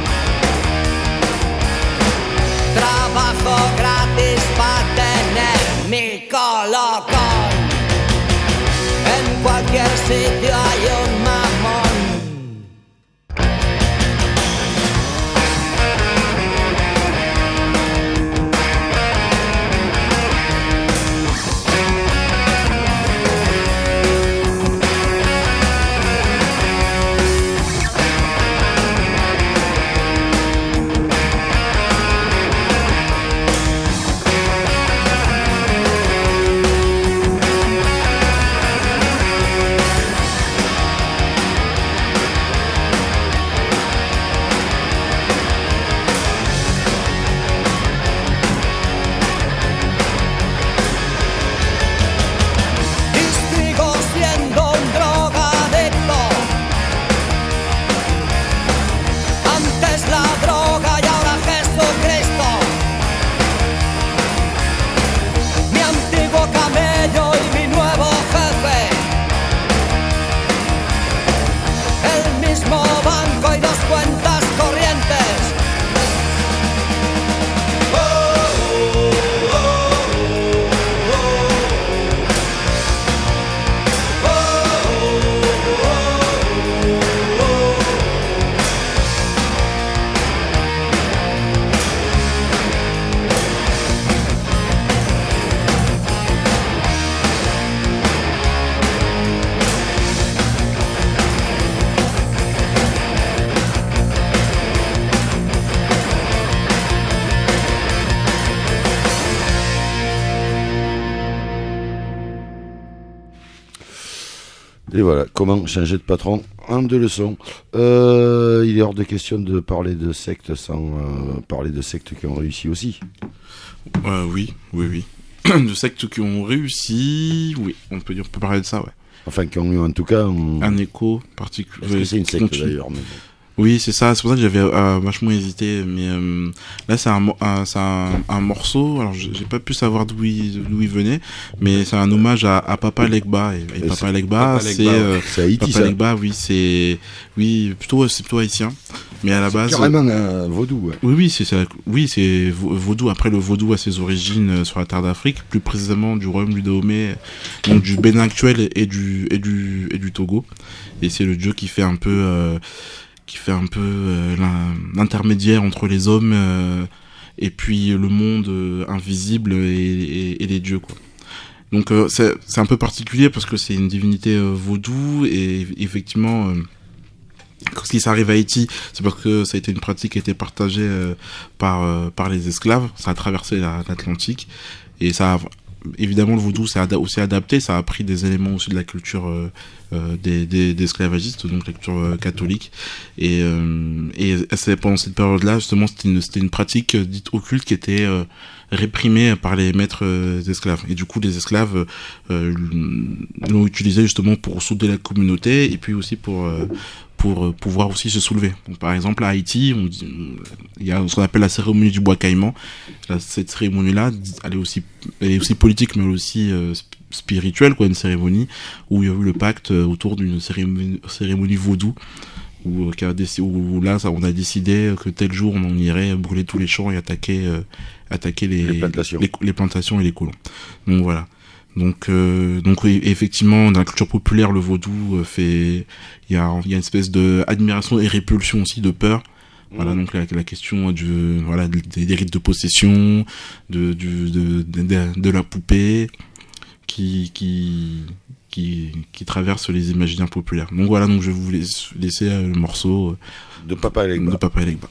[SPEAKER 3] trabajo gratis para tener mi colocón. En cualquier sitio hay un mamón.
[SPEAKER 1] Et voilà, comment changer de patron en deux leçons. Euh, il est hors de question de parler de sectes sans euh, parler de sectes qui ont réussi aussi.
[SPEAKER 5] Euh, oui, oui, oui. De sectes qui ont réussi, oui, on peut dire, on peut parler de ça, ouais.
[SPEAKER 1] Enfin, qui ont eu en tout cas un,
[SPEAKER 5] un écho particulier.
[SPEAKER 1] Est-ce que c'est une secte d'ailleurs mais...
[SPEAKER 5] Oui, c'est ça. C'est pour ça que j'avais euh, vachement hésité. Mais euh, là, c'est un, un, c'est un, un morceau. Alors, j'ai pas pu savoir d'où il, d'où il venait, mais c'est un hommage à, à Papa Legba. Et, et Papa c'est, Legba, Papa c'est, euh,
[SPEAKER 1] c'est Haïti,
[SPEAKER 5] Papa
[SPEAKER 1] ça.
[SPEAKER 5] Legba, oui, c'est, oui, plutôt, c'est plutôt haïtien. Mais à la
[SPEAKER 1] c'est
[SPEAKER 5] base,
[SPEAKER 1] carrément un vaudou. Ouais.
[SPEAKER 5] Oui, oui, c'est ça. Oui, c'est vaudou. Après, le vaudou a ses origines sur la terre d'Afrique, plus précisément du royaume du Dahomey, donc du Bénin actuel et du et du et du Togo. Et c'est le dieu qui fait un peu euh, qui fait un peu euh, l'intermédiaire entre les hommes euh, et puis le monde euh, invisible et, et, et les dieux, quoi. Donc euh, c'est, c'est un peu particulier parce que c'est une divinité euh, vaudou et effectivement euh, quand il s'arrive à Haïti, c'est parce que ça a été une pratique qui a été partagée euh, par euh, par les esclaves. Ça a traversé la, l'Atlantique et ça a, évidemment le vaudou s'est ada- aussi adapté. Ça a pris des éléments aussi de la culture euh, euh, des, des, des esclavagistes, donc la culture euh, catholique. Et euh, et c'est pendant cette période-là justement c'était une c'était une pratique euh, dite occulte qui était euh, réprimés par les maîtres euh, esclaves. Et du coup, les esclaves euh, l'ont utilisé justement pour souder la communauté et puis aussi pour euh, pour euh, pouvoir aussi se soulever. Donc, par exemple, à Haïti, on dit, il y a ce qu'on appelle la cérémonie du bois caïman. Là, cette cérémonie-là, elle est aussi, elle est aussi politique, mais elle est aussi euh, spirituelle, quoi, une cérémonie où il y a eu le pacte autour d'une cérémonie, cérémonie vaudou. Où, où là, ça, on a décidé que tel jour, on irait brûler tous les champs et attaquer, euh, attaquer les,
[SPEAKER 1] les, plantations.
[SPEAKER 5] Les, les plantations et les colons. Donc voilà. Donc, euh, donc oui, effectivement, dans la culture populaire, le vaudou euh, fait, il y a, il y a une espèce de admiration et répulsion aussi, de peur. Voilà, mmh. donc la, la question du, voilà, des, des rites de possession, de, du, de, de, de, de la poupée, qui, qui, qui, qui traverse les imaginaires populaires. Donc voilà, donc je vais vous laisser, laisser euh, le morceau euh,
[SPEAKER 1] de Papa Legba.
[SPEAKER 5] De Papa Legba.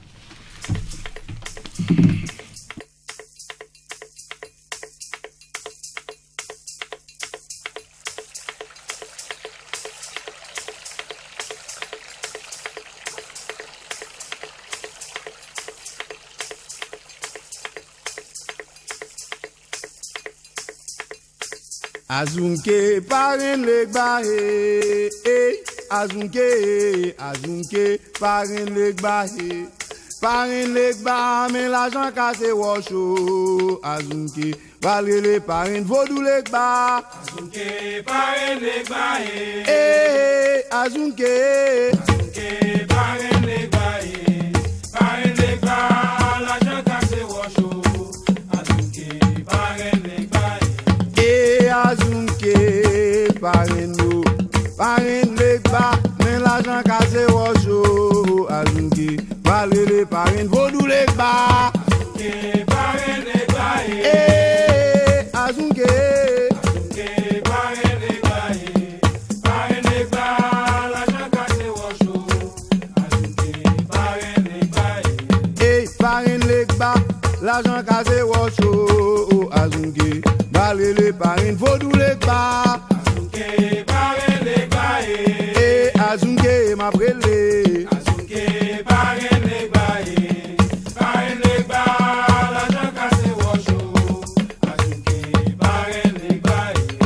[SPEAKER 19] Azunke paren Legba he, hey. Azunke, Azunke paren Legba he. Paren Legba men l'argent cassé washo. Azunke valele paren vodou Legba.
[SPEAKER 3] Azunke paren Legba he,
[SPEAKER 19] hey. Azunke,
[SPEAKER 3] Azunke paren Legba he. Paren Legba l'argent cassé washo. Azunke paren Legba he,
[SPEAKER 19] hey. Azunke paren no, paren Legba men l'argent cassé washo. Azunke valele paren vodou Legba.
[SPEAKER 3] Azunke paren Legba he,
[SPEAKER 19] hey. Azunke,
[SPEAKER 3] Azunke paren Legba he. Paren Legba l'argent cassé washo. Azunke paren Legba he,
[SPEAKER 19] hey. Paren Legba l'argent cassé washo. Azunke valele paren vodou Legba.
[SPEAKER 3] Azunke paren Legba he,
[SPEAKER 19] hey. Azunke ma prele.
[SPEAKER 3] Azunke paren Legba he. Paren Legba l'argent cassé washo. Azunke paren Legba he.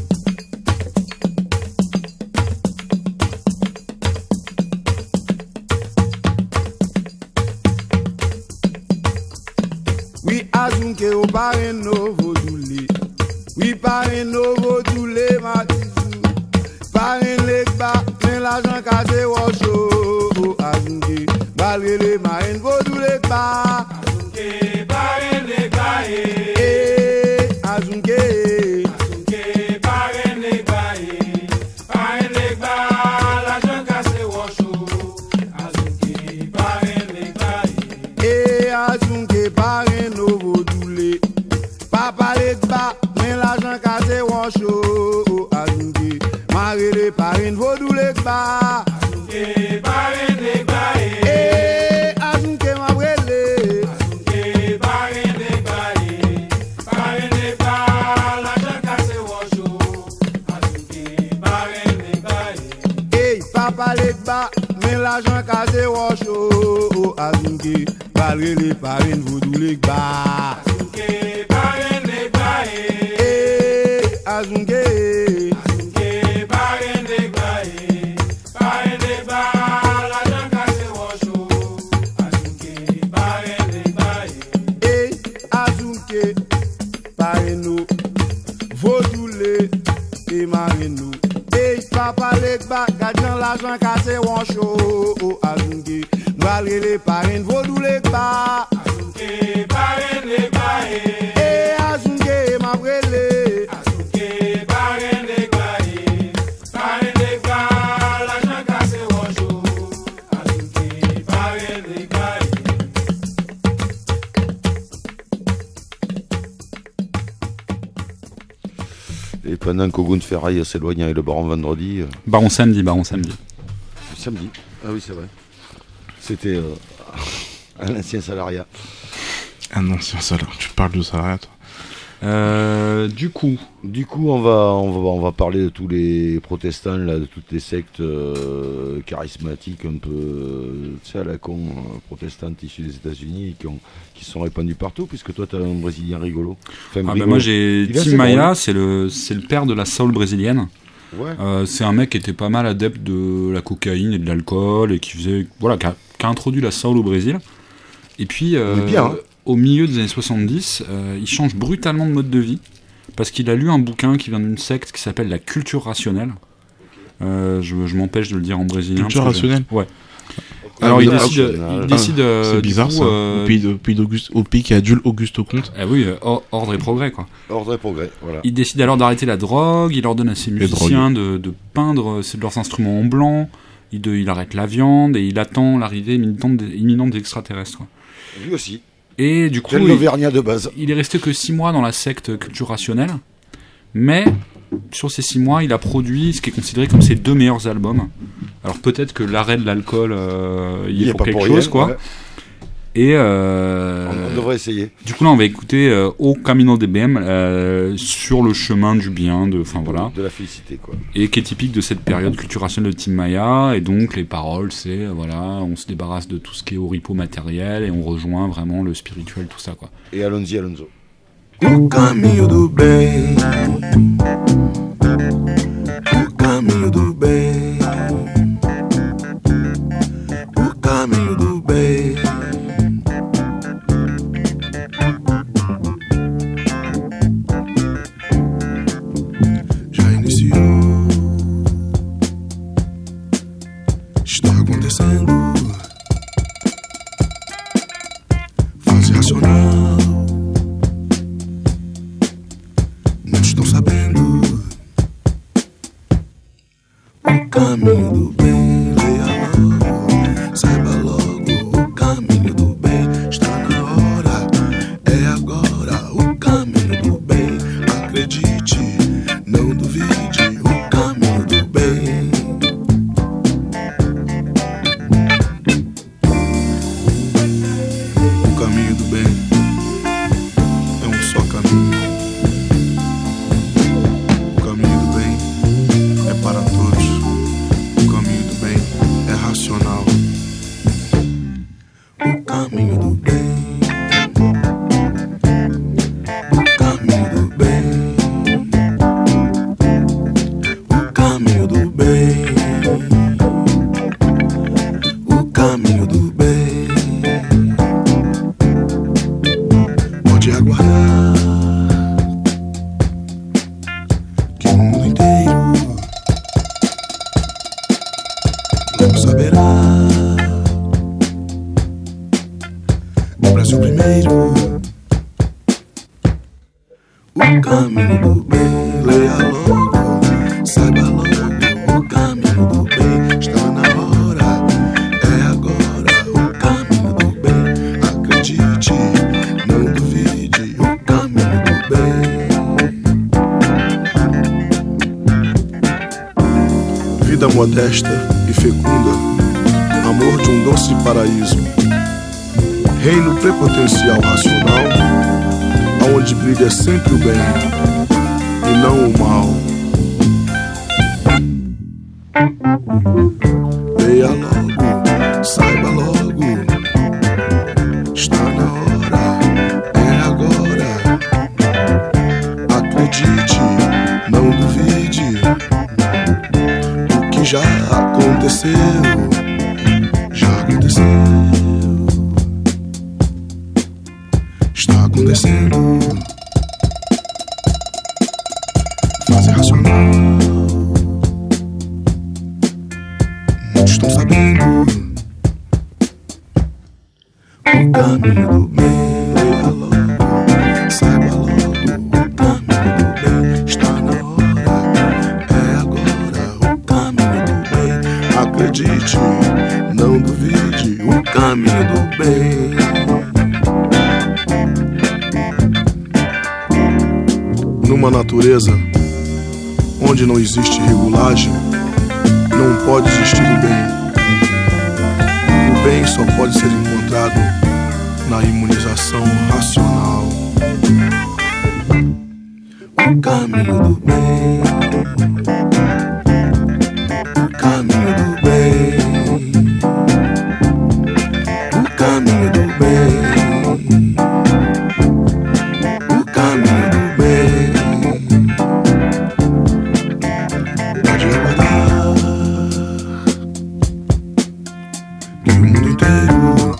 [SPEAKER 19] Oui, Azunke o paren no vodoule. Oui, paren no vodoule matizou. Paren Legba men l'argent cassé washo. Azunke valele paren vodou Legba.
[SPEAKER 3] Azunke paren Legba he,
[SPEAKER 19] hey. Azunke,
[SPEAKER 3] Azunke paren Legba he. Paren Legba l'argent cassé washo. Azunke paren Legba he,
[SPEAKER 19] hey. Azunke paren no vodoule. Papa Legba men l'argent cassé washo. Azunke marele paren vodou Legba.
[SPEAKER 3] Azunke paren Legba he,
[SPEAKER 19] hey. Azunke ma prele.
[SPEAKER 3] Azunke paren Legba he. Paren Legba l'argent cassé washo. Azunke paren Legba
[SPEAKER 19] papa lek ba, men l'ajan kaze wosho. Azunke, balre le parine vodou lek ba.
[SPEAKER 3] Azunke, parine lek ba e.
[SPEAKER 19] Eh, azunke.
[SPEAKER 3] Azunke, parine lek ba e. Parine lek ba, l'ajan kaze wosho. Azunke, parine lek ba e.
[SPEAKER 19] Eh, azunke, parine vodou lek e marine. Eh, papa lek ba, gadjan l'ajan kaze wosho. Azunke, balre le parine vodou lek ba.
[SPEAKER 3] Azunke, parine lek ba e.
[SPEAKER 19] Eh, azunke, ma brele.
[SPEAKER 3] Azunke, parine lek ba e. Parine lek ba, l'ajan kaze wosho. Azunke, parine lek ba e.
[SPEAKER 1] Et pendant qu'Ogun Ferraille s'éloigne avec le baron vendredi. euh,
[SPEAKER 4] Baron samedi, baron samedi.
[SPEAKER 1] Samedi. Ah oui, c'est vrai. C'était euh, un ancien salariat.
[SPEAKER 5] Ah non, c'est ça là. Tu parles de salariat, toi.
[SPEAKER 4] Euh, du coup,
[SPEAKER 1] Du coup, on va, on va, on va parler de tous les protestants, là, de toutes les sectes euh, charismatiques, un peu, euh, tu sais, à la con, euh, protestantes issues des États-Unis, qui, ont, qui sont répandues partout, puisque toi, tu as un Brésilien rigolo. Enfin,
[SPEAKER 4] ah bah
[SPEAKER 1] rigolo.
[SPEAKER 4] moi j'ai
[SPEAKER 1] Il est assez
[SPEAKER 4] Tim Maia,
[SPEAKER 1] drôle.
[SPEAKER 4] c'est le, c'est le père de la soul brésilienne.
[SPEAKER 1] Ouais.
[SPEAKER 4] Euh, c'est un mec qui était pas mal adepte de la cocaïne et de l'alcool et qui faisait, voilà, qui a, qui a introduit la soul au Brésil. Et puis, euh,
[SPEAKER 1] Mais bien, hein.
[SPEAKER 4] au milieu des années soixante-dix, euh, il change brutalement de mode de vie parce qu'il a lu un bouquin qui vient d'une secte qui s'appelle la culture rationnelle. Euh, je je m'empêche de le dire en brésilien.
[SPEAKER 5] Culture
[SPEAKER 4] parce que je-
[SPEAKER 5] rationnelle.
[SPEAKER 4] Ouais.
[SPEAKER 5] Ah,
[SPEAKER 4] Alors il
[SPEAKER 5] bizarre.
[SPEAKER 4] décide,
[SPEAKER 5] Ah,
[SPEAKER 4] il décide. euh,
[SPEAKER 5] c'est
[SPEAKER 4] du
[SPEAKER 5] bizarre
[SPEAKER 4] coup,
[SPEAKER 5] ça.
[SPEAKER 4] euh,
[SPEAKER 5] Au pays, de- au pays d'Auguste, au pays qui adule Auguste Comte.
[SPEAKER 4] Ah oui, euh, or- ordre et progrès quoi.
[SPEAKER 1] Ordre et progrès, voilà.
[SPEAKER 4] Il décide alors d'arrêter la drogue, il ordonne à ses
[SPEAKER 5] Les
[SPEAKER 4] musiciens de, de peindre euh, leurs instruments en blanc, il, de- il arrête la viande et il attend l'arrivée imminente des, imminente des extraterrestres. Quoi.
[SPEAKER 1] Lui aussi.
[SPEAKER 4] Et du coup,
[SPEAKER 1] Quel
[SPEAKER 4] il,
[SPEAKER 1] l'Auvergnat de base.
[SPEAKER 4] il est resté que six mois dans la secte culture rationnelle, mais sur ces six mois, il a produit ce qui est considéré comme ses deux meilleurs albums. Alors peut-être que l'arrêt de l'alcool euh, y
[SPEAKER 1] Il
[SPEAKER 4] est
[SPEAKER 1] est
[SPEAKER 4] pour
[SPEAKER 1] pas
[SPEAKER 4] quelque
[SPEAKER 1] pour
[SPEAKER 4] chose,
[SPEAKER 1] rien,
[SPEAKER 4] quoi.
[SPEAKER 1] ouais.
[SPEAKER 4] Et euh,
[SPEAKER 1] On, on devrait essayer.
[SPEAKER 4] du coup là, on va écouter euh, Au Camino de Bem, euh, sur le chemin du bien, de, enfin voilà.
[SPEAKER 1] De la félicité, quoi.
[SPEAKER 4] Et qui est typique de cette période culture rationnelle de Tim Maia. Et donc les paroles, c'est euh, voilà, on se débarrasse de tout ce qui est oripeau matériel et on rejoint vraiment le spirituel, tout ça quoi.
[SPEAKER 1] Et allons-y, Alonso.
[SPEAKER 6] O caminho do bem, o caminho do bem, o caminho do bem. Já iniciou, está acontecendo. Fase racional. Não estão sabendo o caminho do bem. Leia logo, saiba logo o caminho do bem. Está na hora, é agora o caminho do bem. Acredite, não duvide o caminho do bem. O caminho do bem é um só caminho. O caminho do bem é para todos. O caminho do bem é racional. O caminho do bem. O caminho do bem. O caminho do bem. O caminho do bem. Pode aguardar que o mundo inteiro logo saberá. O Brasil primeiro, o caminho do bem. Leia logo, saiba logo o caminho do bem. Está na hora, é agora o caminho do bem. Acredite, não duvide o caminho do bem. Vida modesta e fecunda, amor de um doce paraíso, reino prepotencial racional, aonde brilha sempre o bem e não o mal.
[SPEAKER 20] já aconteceu, já aconteceu, está acontecendo. Fase racional, muitos estão sabendo. O caminho do bem, leia logo, saiba logo. O caminho do bem está na hora, é agora. O caminho do bem, acredite, não duvide. O caminho do bem. Numa natureza onde não existe regulagem, não pode existir o bem. O bem só pode ser encontrado na imunização racional. O caminho do bem, o caminho do bem, o caminho do bem, o caminho do bem. Pode aguardar que o mundo inteiro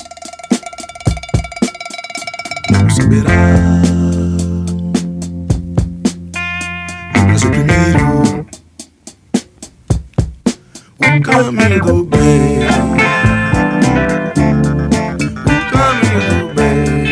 [SPEAKER 20] não saberá. Mas o primeiro, o caminho do bem, o caminho do bem.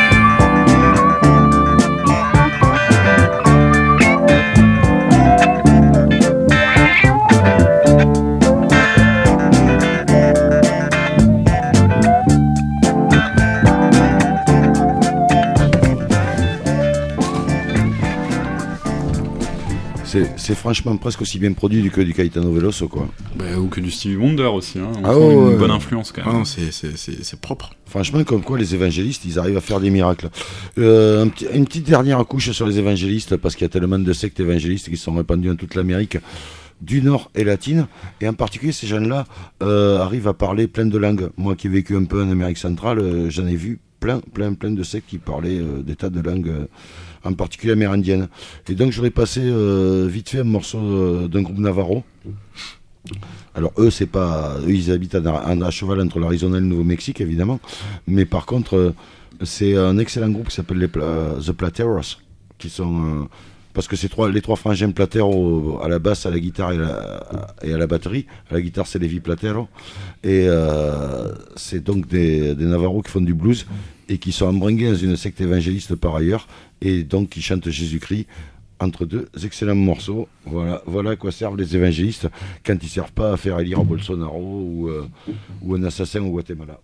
[SPEAKER 1] C'est, c'est franchement presque aussi bien produit que du Caetano Veloso, quoi.
[SPEAKER 4] Bah, ou que du Stevie Wonder aussi, hein. On
[SPEAKER 1] Ah
[SPEAKER 4] sent
[SPEAKER 1] ouais,
[SPEAKER 4] une
[SPEAKER 1] ouais.
[SPEAKER 4] bonne influence quand même.
[SPEAKER 5] Ah non, c'est, c'est, c'est, c'est propre.
[SPEAKER 1] Franchement, comme quoi les évangélistes, ils arrivent à faire des miracles. Euh, un petit, une petite dernière couche sur les évangélistes, parce qu'il y a tellement de sectes évangélistes qui sont répandues dans toute l'Amérique du Nord et latine, et en particulier ces jeunes-là euh, arrivent à parler plein de langues. Moi qui ai vécu un peu en Amérique centrale, euh, j'en ai vu plein, plein, plein de sectes qui parlaient euh, des tas de langues, euh, en particulier amérindiennes. Et donc j'aurais passé euh, vite fait un morceau euh, d'un groupe Navarro. Alors eux, c'est pas, eux ils habitent à, à, à cheval entre l'Arizona et le Nouveau-Mexique évidemment, mais par contre euh, c'est un excellent groupe qui s'appelle les Pla- The Plateros, qui sont euh, parce que c'est trois, les trois frangins Platero à la basse, à la guitare et, la, et à la batterie. À la guitare, c'est Levi Platero. Et euh, c'est donc des, des Navarros qui font du blues et qui sont embringués dans une secte évangéliste par ailleurs. Et donc qui chantent Jésus-Christ entre deux excellents morceaux. Voilà, voilà à quoi servent les évangélistes quand ils ne servent pas à faire élire Bolsonaro ou, euh, ou un assassin au Guatemala.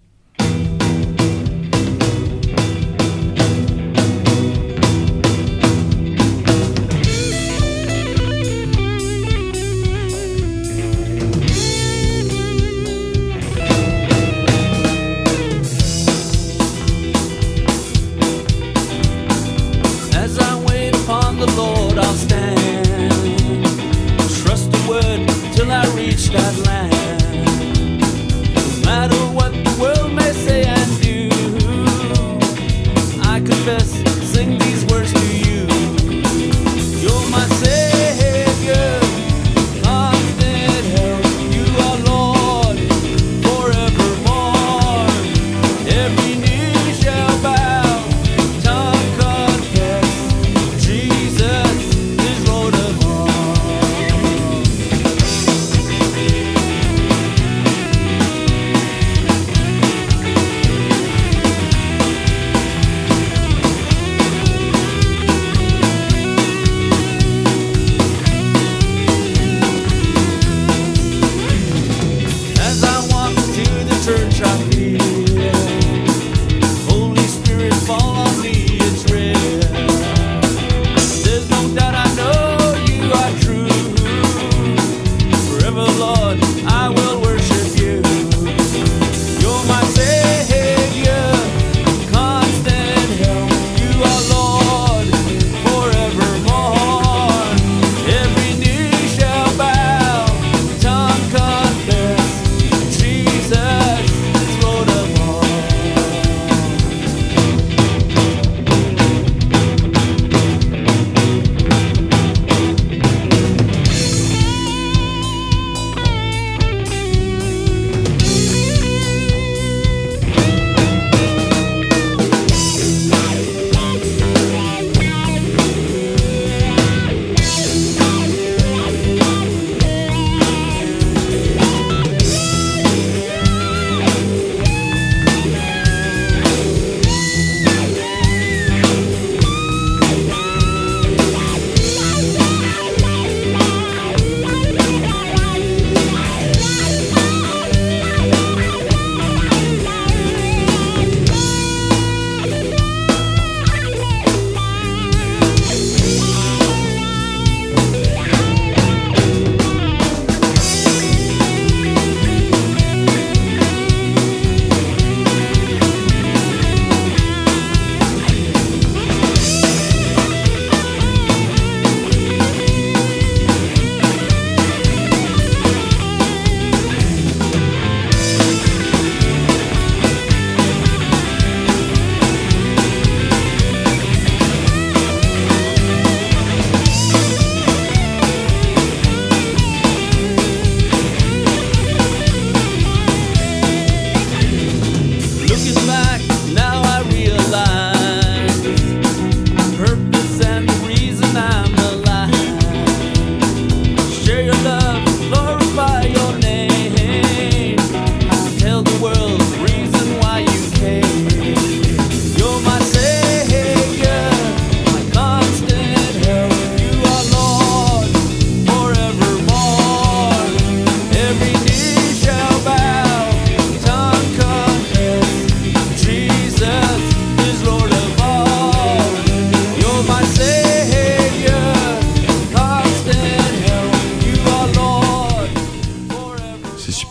[SPEAKER 3] As I wait upon the Lord, I'll stand. Trust the word till I reach that land. No matter what the world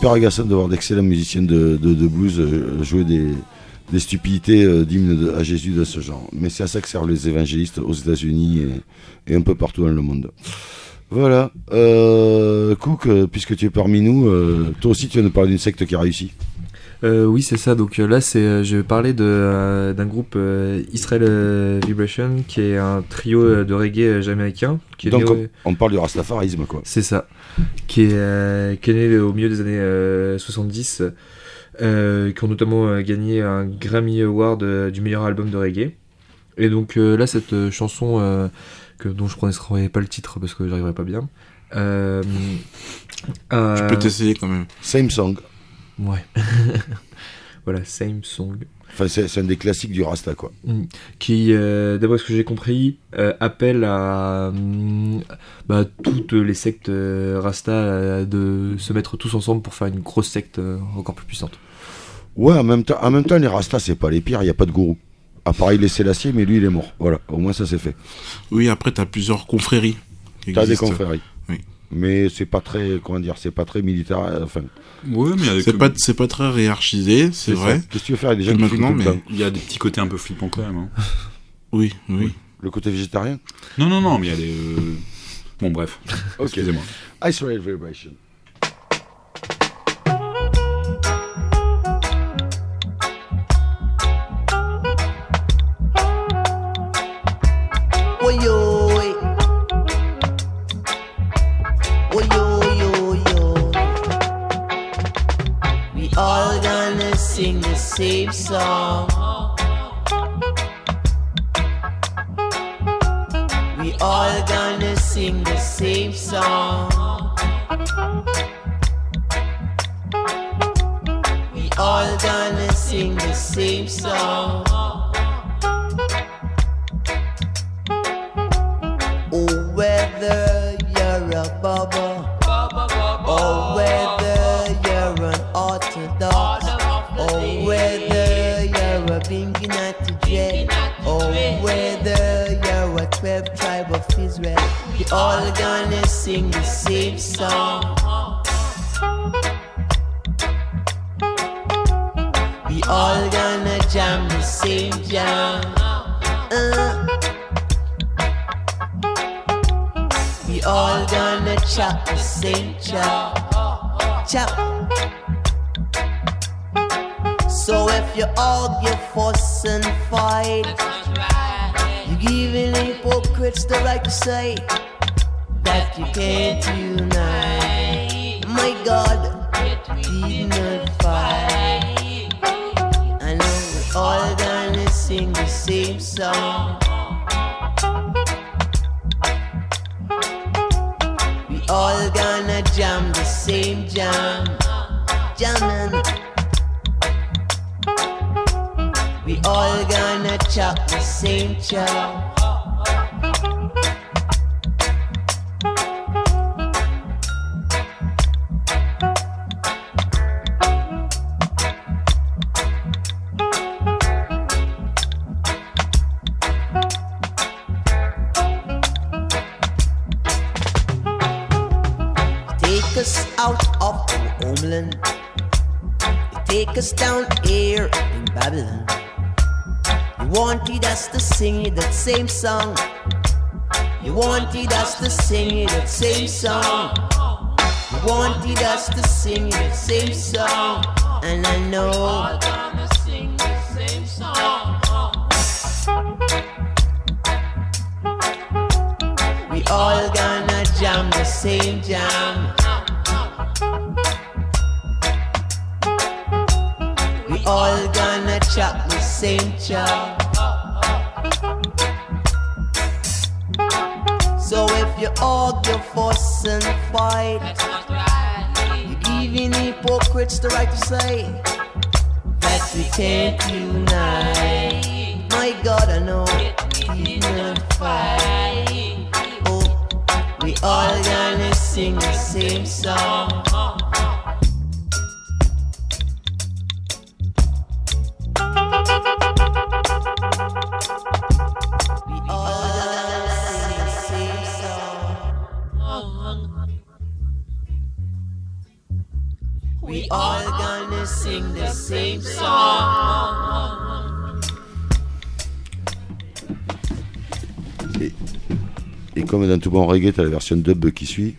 [SPEAKER 1] super agaçant de voir d'excellents musiciens de, de, de blues euh, jouer des, des stupidités euh, d'hymnes de- à Jésus de ce genre. Mais c'est à ça que servent les évangélistes aux États-Unis et, et un peu partout dans le monde. Voilà. Euh, Cook, euh, puisque tu es parmi nous, euh, toi aussi tu vas nous parler d'une secte qui a réussi.
[SPEAKER 2] Euh, oui, c'est ça. Donc euh, là, c'est, euh, je vais parler de, euh, d'un groupe euh, Israel euh, Vibration, qui est un trio euh, de reggae euh, jamaïcain. Qui est
[SPEAKER 1] Donc
[SPEAKER 2] né,
[SPEAKER 1] on, on parle du rastafarisme, quoi.
[SPEAKER 2] C'est ça. Qui est, euh, qui est né au milieu des années euh, soixante-dix, euh, qui ont notamment euh, gagné un Grammy Award euh, du meilleur album de reggae. Et donc euh, là, cette euh, chanson, euh, que, dont je ne prononcerai pas le titre parce que j'arriverai pas bien. Euh, euh,
[SPEAKER 5] Je peux t'essayer quand même.
[SPEAKER 1] Same Song.
[SPEAKER 2] Ouais. Voilà, Same Song.
[SPEAKER 1] Enfin, c'est, c'est un des classiques du Rasta, quoi.
[SPEAKER 2] Mm. Qui, euh, d'après ce que j'ai compris, euh, appelle à mm, bah, toutes les sectes euh, Rasta euh, de se mettre tous ensemble pour faire une grosse secte euh, encore plus puissante.
[SPEAKER 1] Ouais, en même temps, en même temps les Rastas, c'est pas les pires, il n'y a pas de gourou. À part il est Sélassié, mais lui, il est mort. Voilà, au moins ça c'est fait.
[SPEAKER 5] Oui, après, t'as plusieurs confréries. qui
[SPEAKER 1] T'as des
[SPEAKER 5] existent.
[SPEAKER 1] confréries.
[SPEAKER 5] Oui.
[SPEAKER 1] Mais c'est pas très, comment dire, c'est pas très militaire. euh, Enfin,
[SPEAKER 4] Ouais, mais avec
[SPEAKER 5] C'est
[SPEAKER 4] le-
[SPEAKER 5] pas, c'est pas très hiérarchisé, c'est,
[SPEAKER 1] C'est
[SPEAKER 5] vrai.
[SPEAKER 1] ça. Qu'est-ce que tu veux faire avec des gens
[SPEAKER 5] Et
[SPEAKER 1] qui
[SPEAKER 5] maintenant,
[SPEAKER 1] fument tout le
[SPEAKER 5] mais...
[SPEAKER 1] temps
[SPEAKER 4] il y a des petits côtés un peu flippants quand même. hein.
[SPEAKER 5] Oui, oui.
[SPEAKER 1] le côté végétarien.
[SPEAKER 4] Non, non, non, mais il y a des. euh, Bon, bref.
[SPEAKER 1] Ok.
[SPEAKER 4] Excusez-moi.
[SPEAKER 1] Israel Vibration.
[SPEAKER 21] Oh yo, eh. Oh yo, yo, yo. We all gonna sing the same song. We all gonna sing the same song. We all gonna sing the same song. Oh, whether you're a bubba, or whether you're an orthodox, or whether you're a Binginati Jet, or whether you're a twelve tribe of Israel, we all gonna sing the same song. We all gonna jam the same jam. Uh. We all gonna chop the same chop, chop. So if you argue, fuss and fight, you giving hypocrites the right to say that you can't unite. My God, did not fight. I know we all gonna sing the same song. We all gonna jam the same jam, jamming. We all gonna chop the same chop. Take us out of our homeland. They take us down here in Babylon. You wanted us to sing it that same song. You wanted us to sing it that same song. You wanted us to sing it that same song. And I know we're gonna sing the same song. We all gonna jam the same jam. We all gonna chop the same chop. So if you argue, fuss and fight, you giving hypocrites the right to say that we can't unite. My God, I know we not fight. Oh, we all gonna sing the same song. We all gonna sing the same song.
[SPEAKER 1] Et, et comme dans tout bon reggae, t'as la version dub qui suit,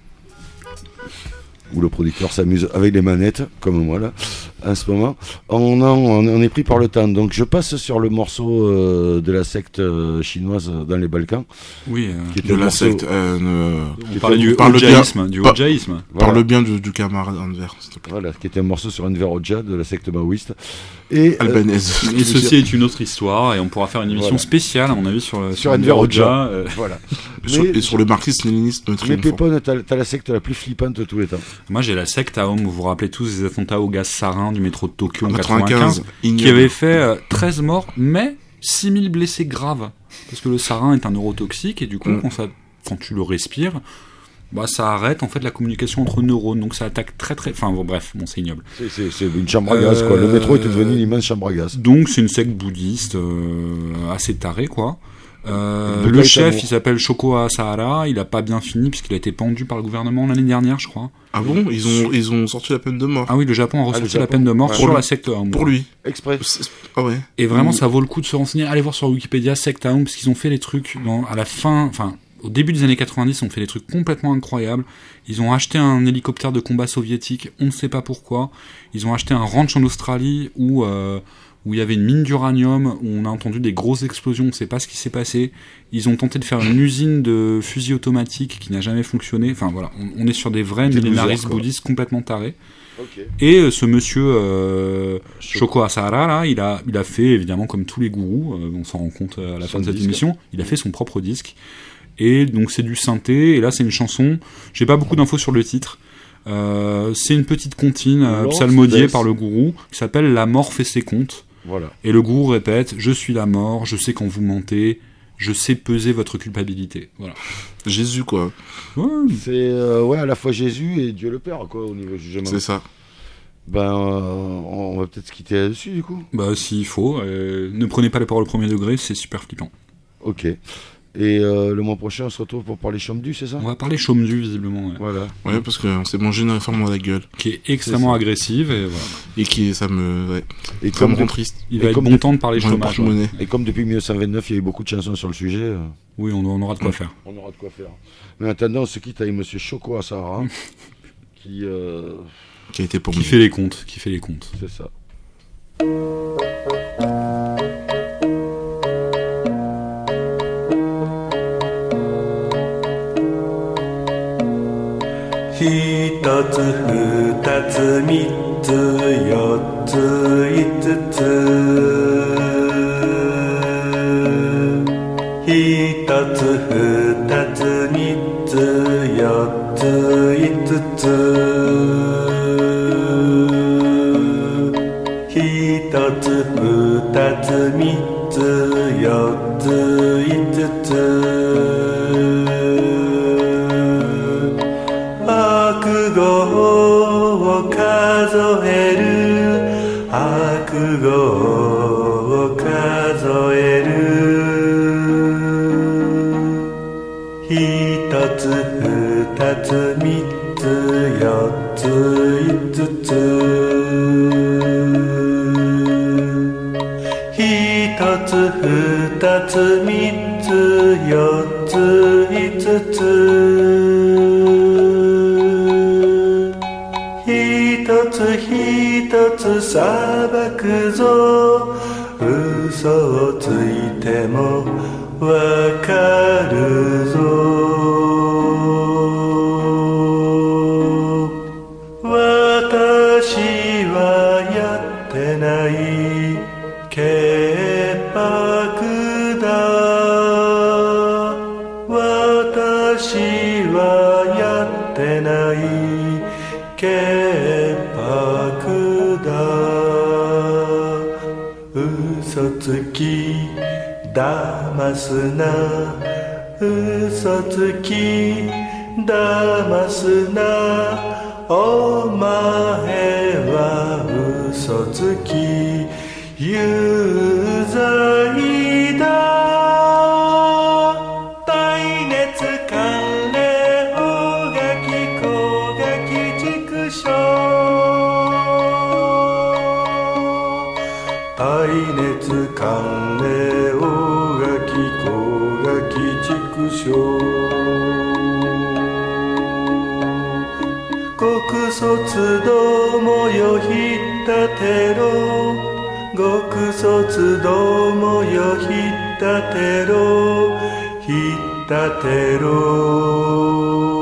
[SPEAKER 1] où le producteur s'amuse avec les manettes, comme moi là, en ce moment. On, en, on est pris par le temps, donc je passe sur le morceau euh, de la secte euh, chinoise dans les Balkans.
[SPEAKER 4] Oui, euh,
[SPEAKER 1] qui était
[SPEAKER 5] de
[SPEAKER 1] le
[SPEAKER 5] la
[SPEAKER 1] morceau-
[SPEAKER 5] secte. Euh, ne...
[SPEAKER 4] On parlait du
[SPEAKER 5] parle
[SPEAKER 4] Hojaïsme,
[SPEAKER 5] bien-
[SPEAKER 4] du
[SPEAKER 5] par-
[SPEAKER 4] Hojaïsme.
[SPEAKER 1] Voilà.
[SPEAKER 5] Parle bien du, du camarade Enver, s'il te plaît.
[SPEAKER 1] Voilà, qui était un morceau sur Enver Hoxha de la secte maoïste. Et,
[SPEAKER 5] Albanaise.
[SPEAKER 4] Et ceci est une autre histoire, et on pourra faire une émission
[SPEAKER 1] Voilà.
[SPEAKER 4] spéciale, à mon avis, sur,
[SPEAKER 1] sur Enver Hoxha.
[SPEAKER 4] euh,
[SPEAKER 1] Voilà.
[SPEAKER 5] Et sur,
[SPEAKER 1] Mais-
[SPEAKER 5] et sur le marxisme-léninisme
[SPEAKER 1] Mais
[SPEAKER 5] triomphant.
[SPEAKER 1] Pépone, t'as, t'as la secte la plus flippante de tous les temps.
[SPEAKER 4] Moi, j'ai la secte à Homme, vous vous rappelez tous des attentats au gaz sarin du métro de Tokyo en
[SPEAKER 5] quatre-vingt-quinze,
[SPEAKER 4] quatre-vingt-quinze, qui
[SPEAKER 5] ignoble.
[SPEAKER 4] avait fait euh, treize morts, mais six mille blessés graves. Parce que le sarin est un neurotoxique, et du coup,
[SPEAKER 5] Mm.
[SPEAKER 4] quand, ça, quand tu le respires, bah, ça arrête en fait la communication entre neurones, donc ça attaque très très... Enfin bon, bref, bon, c'est ignoble.
[SPEAKER 1] C'est, c'est, c'est une chambre à gaz, quoi. Le
[SPEAKER 4] Euh,
[SPEAKER 1] métro était devenu une immense chambre à gaz.
[SPEAKER 4] Donc c'est une secte bouddhiste euh, assez tarée, quoi. Euh,
[SPEAKER 1] De
[SPEAKER 4] le
[SPEAKER 1] Gaëtan
[SPEAKER 4] chef,
[SPEAKER 1] Moore.
[SPEAKER 4] il s'appelle Shoko Asahara, il a pas bien fini puisqu'il a été pendu par le gouvernement l'année dernière, je crois.
[SPEAKER 5] Ah bon, ils ont, ils ont sorti la peine de mort.
[SPEAKER 4] Ah oui, le Japon a
[SPEAKER 1] Ah,
[SPEAKER 4] ressorti
[SPEAKER 1] le
[SPEAKER 4] la
[SPEAKER 1] Japon.
[SPEAKER 4] peine de mort
[SPEAKER 1] Ouais.
[SPEAKER 4] sur
[SPEAKER 5] Pour
[SPEAKER 4] la
[SPEAKER 5] lui.
[SPEAKER 4] secte Aum.
[SPEAKER 5] Pour lui.
[SPEAKER 1] Exprès.
[SPEAKER 5] C'est- Ah ouais.
[SPEAKER 4] Et vraiment,
[SPEAKER 5] Mm.
[SPEAKER 4] ça vaut le coup de se renseigner. Allez voir sur Wikipédia secte Aum, parce qu'ils ont fait les trucs dans, à la fin, enfin, au début des années quatre-vingt-dix, ils ont fait des trucs complètement incroyables. Ils ont acheté un hélicoptère de combat soviétique, on ne sait pas pourquoi. Ils ont acheté un ranch en Australie où, euh, où il y avait une mine d'uranium, où on a entendu des grosses explosions, on ne sait pas ce qui s'est passé. Ils ont tenté de faire une usine de fusils automatiques qui n'a jamais fonctionné. Enfin voilà, on, on est sur des vrais
[SPEAKER 1] Des
[SPEAKER 4] millénaristes
[SPEAKER 1] losers, quoi.
[SPEAKER 4] bouddhistes complètement tarés.
[SPEAKER 1] Ok.
[SPEAKER 4] Et euh, ce monsieur euh, Shoko Asahara, là, il a, il a fait, évidemment, comme tous les gourous, euh, on s'en rend compte à la fin
[SPEAKER 1] Son
[SPEAKER 4] de cette
[SPEAKER 1] disque.
[SPEAKER 4] émission, il a fait son propre disque. Et donc c'est du synthé, et là c'est une chanson, j'ai pas beaucoup d'infos sur le titre. Euh, c'est une petite comptine euh,
[SPEAKER 1] Lord
[SPEAKER 4] psalmodiée
[SPEAKER 1] Death.
[SPEAKER 4] par le gourou, qui s'appelle La mort fait ses comptes.
[SPEAKER 1] Voilà.
[SPEAKER 4] Et le gourou répète, je suis la mort, je sais quand vous mentez, je sais peser votre culpabilité. Voilà.
[SPEAKER 5] Jésus, quoi.
[SPEAKER 4] Ouais,
[SPEAKER 1] C'est euh, ouais, à la fois Jésus et Dieu le Père, quoi, au niveau jugement.
[SPEAKER 5] C'est ça.
[SPEAKER 1] Ben, euh, on va peut-être se quitter là-dessus, du coup.
[SPEAKER 4] bah s'il faut, euh, ne prenez pas les paroles au premier degré, c'est super flippant.
[SPEAKER 1] Ok. Et euh, le mois prochain, on se retrouve pour parler Chaume-du, c'est ça?
[SPEAKER 4] On va parler chaume-du, visiblement, ouais.
[SPEAKER 1] Voilà.
[SPEAKER 5] Ouais, parce qu'on s'est mangé une réforme à la gueule.
[SPEAKER 4] Qui est extrêmement
[SPEAKER 1] ça.
[SPEAKER 4] agressive, et voilà.
[SPEAKER 5] Et qui, ça me, ouais.
[SPEAKER 1] Et
[SPEAKER 5] Ça
[SPEAKER 1] comme,
[SPEAKER 5] me rend
[SPEAKER 1] de-
[SPEAKER 5] triste.
[SPEAKER 4] Il
[SPEAKER 1] Et
[SPEAKER 4] va être
[SPEAKER 1] comme
[SPEAKER 4] bon
[SPEAKER 1] de-
[SPEAKER 4] temps de parler
[SPEAKER 5] Dans le
[SPEAKER 4] chômage. ouais.
[SPEAKER 5] porte-monnaie.
[SPEAKER 1] et comme depuis mille neuf cent vingt-neuf, il y a eu beaucoup de chansons sur le sujet, euh,
[SPEAKER 4] Oui, on, on aura de quoi faire.
[SPEAKER 1] on aura de quoi faire. Mais en attendant, on se quitte avec Monsieur Shoko Asahara, qui... Euh,
[SPEAKER 5] Qui a été pour
[SPEAKER 4] Qui
[SPEAKER 5] moi.
[SPEAKER 4] fait les comptes, qui fait les comptes.
[SPEAKER 1] c'est ça.
[SPEAKER 6] 「ひとつふたつみっつよっついつつ」「ひとつふたつみっつよっついつつ」「ひとつふたつみっつよっついつつ」悪語を数える悪語を数えるひとつふたつみっつよっついつつひとつふたつみっつよっついつつ一つ一つ裁くぞ嘘をついてもわかるぞ私はやってない潔白だ私はやってない潔白だ嘘つき騙すな嘘つき騙すなお前は嘘つき有罪だ耐熱寒冷大垣小垣畜生
[SPEAKER 20] 熱寒冷大垣小垣畜生極卒どもよひったてろ極卒どもよひったてろひったてろ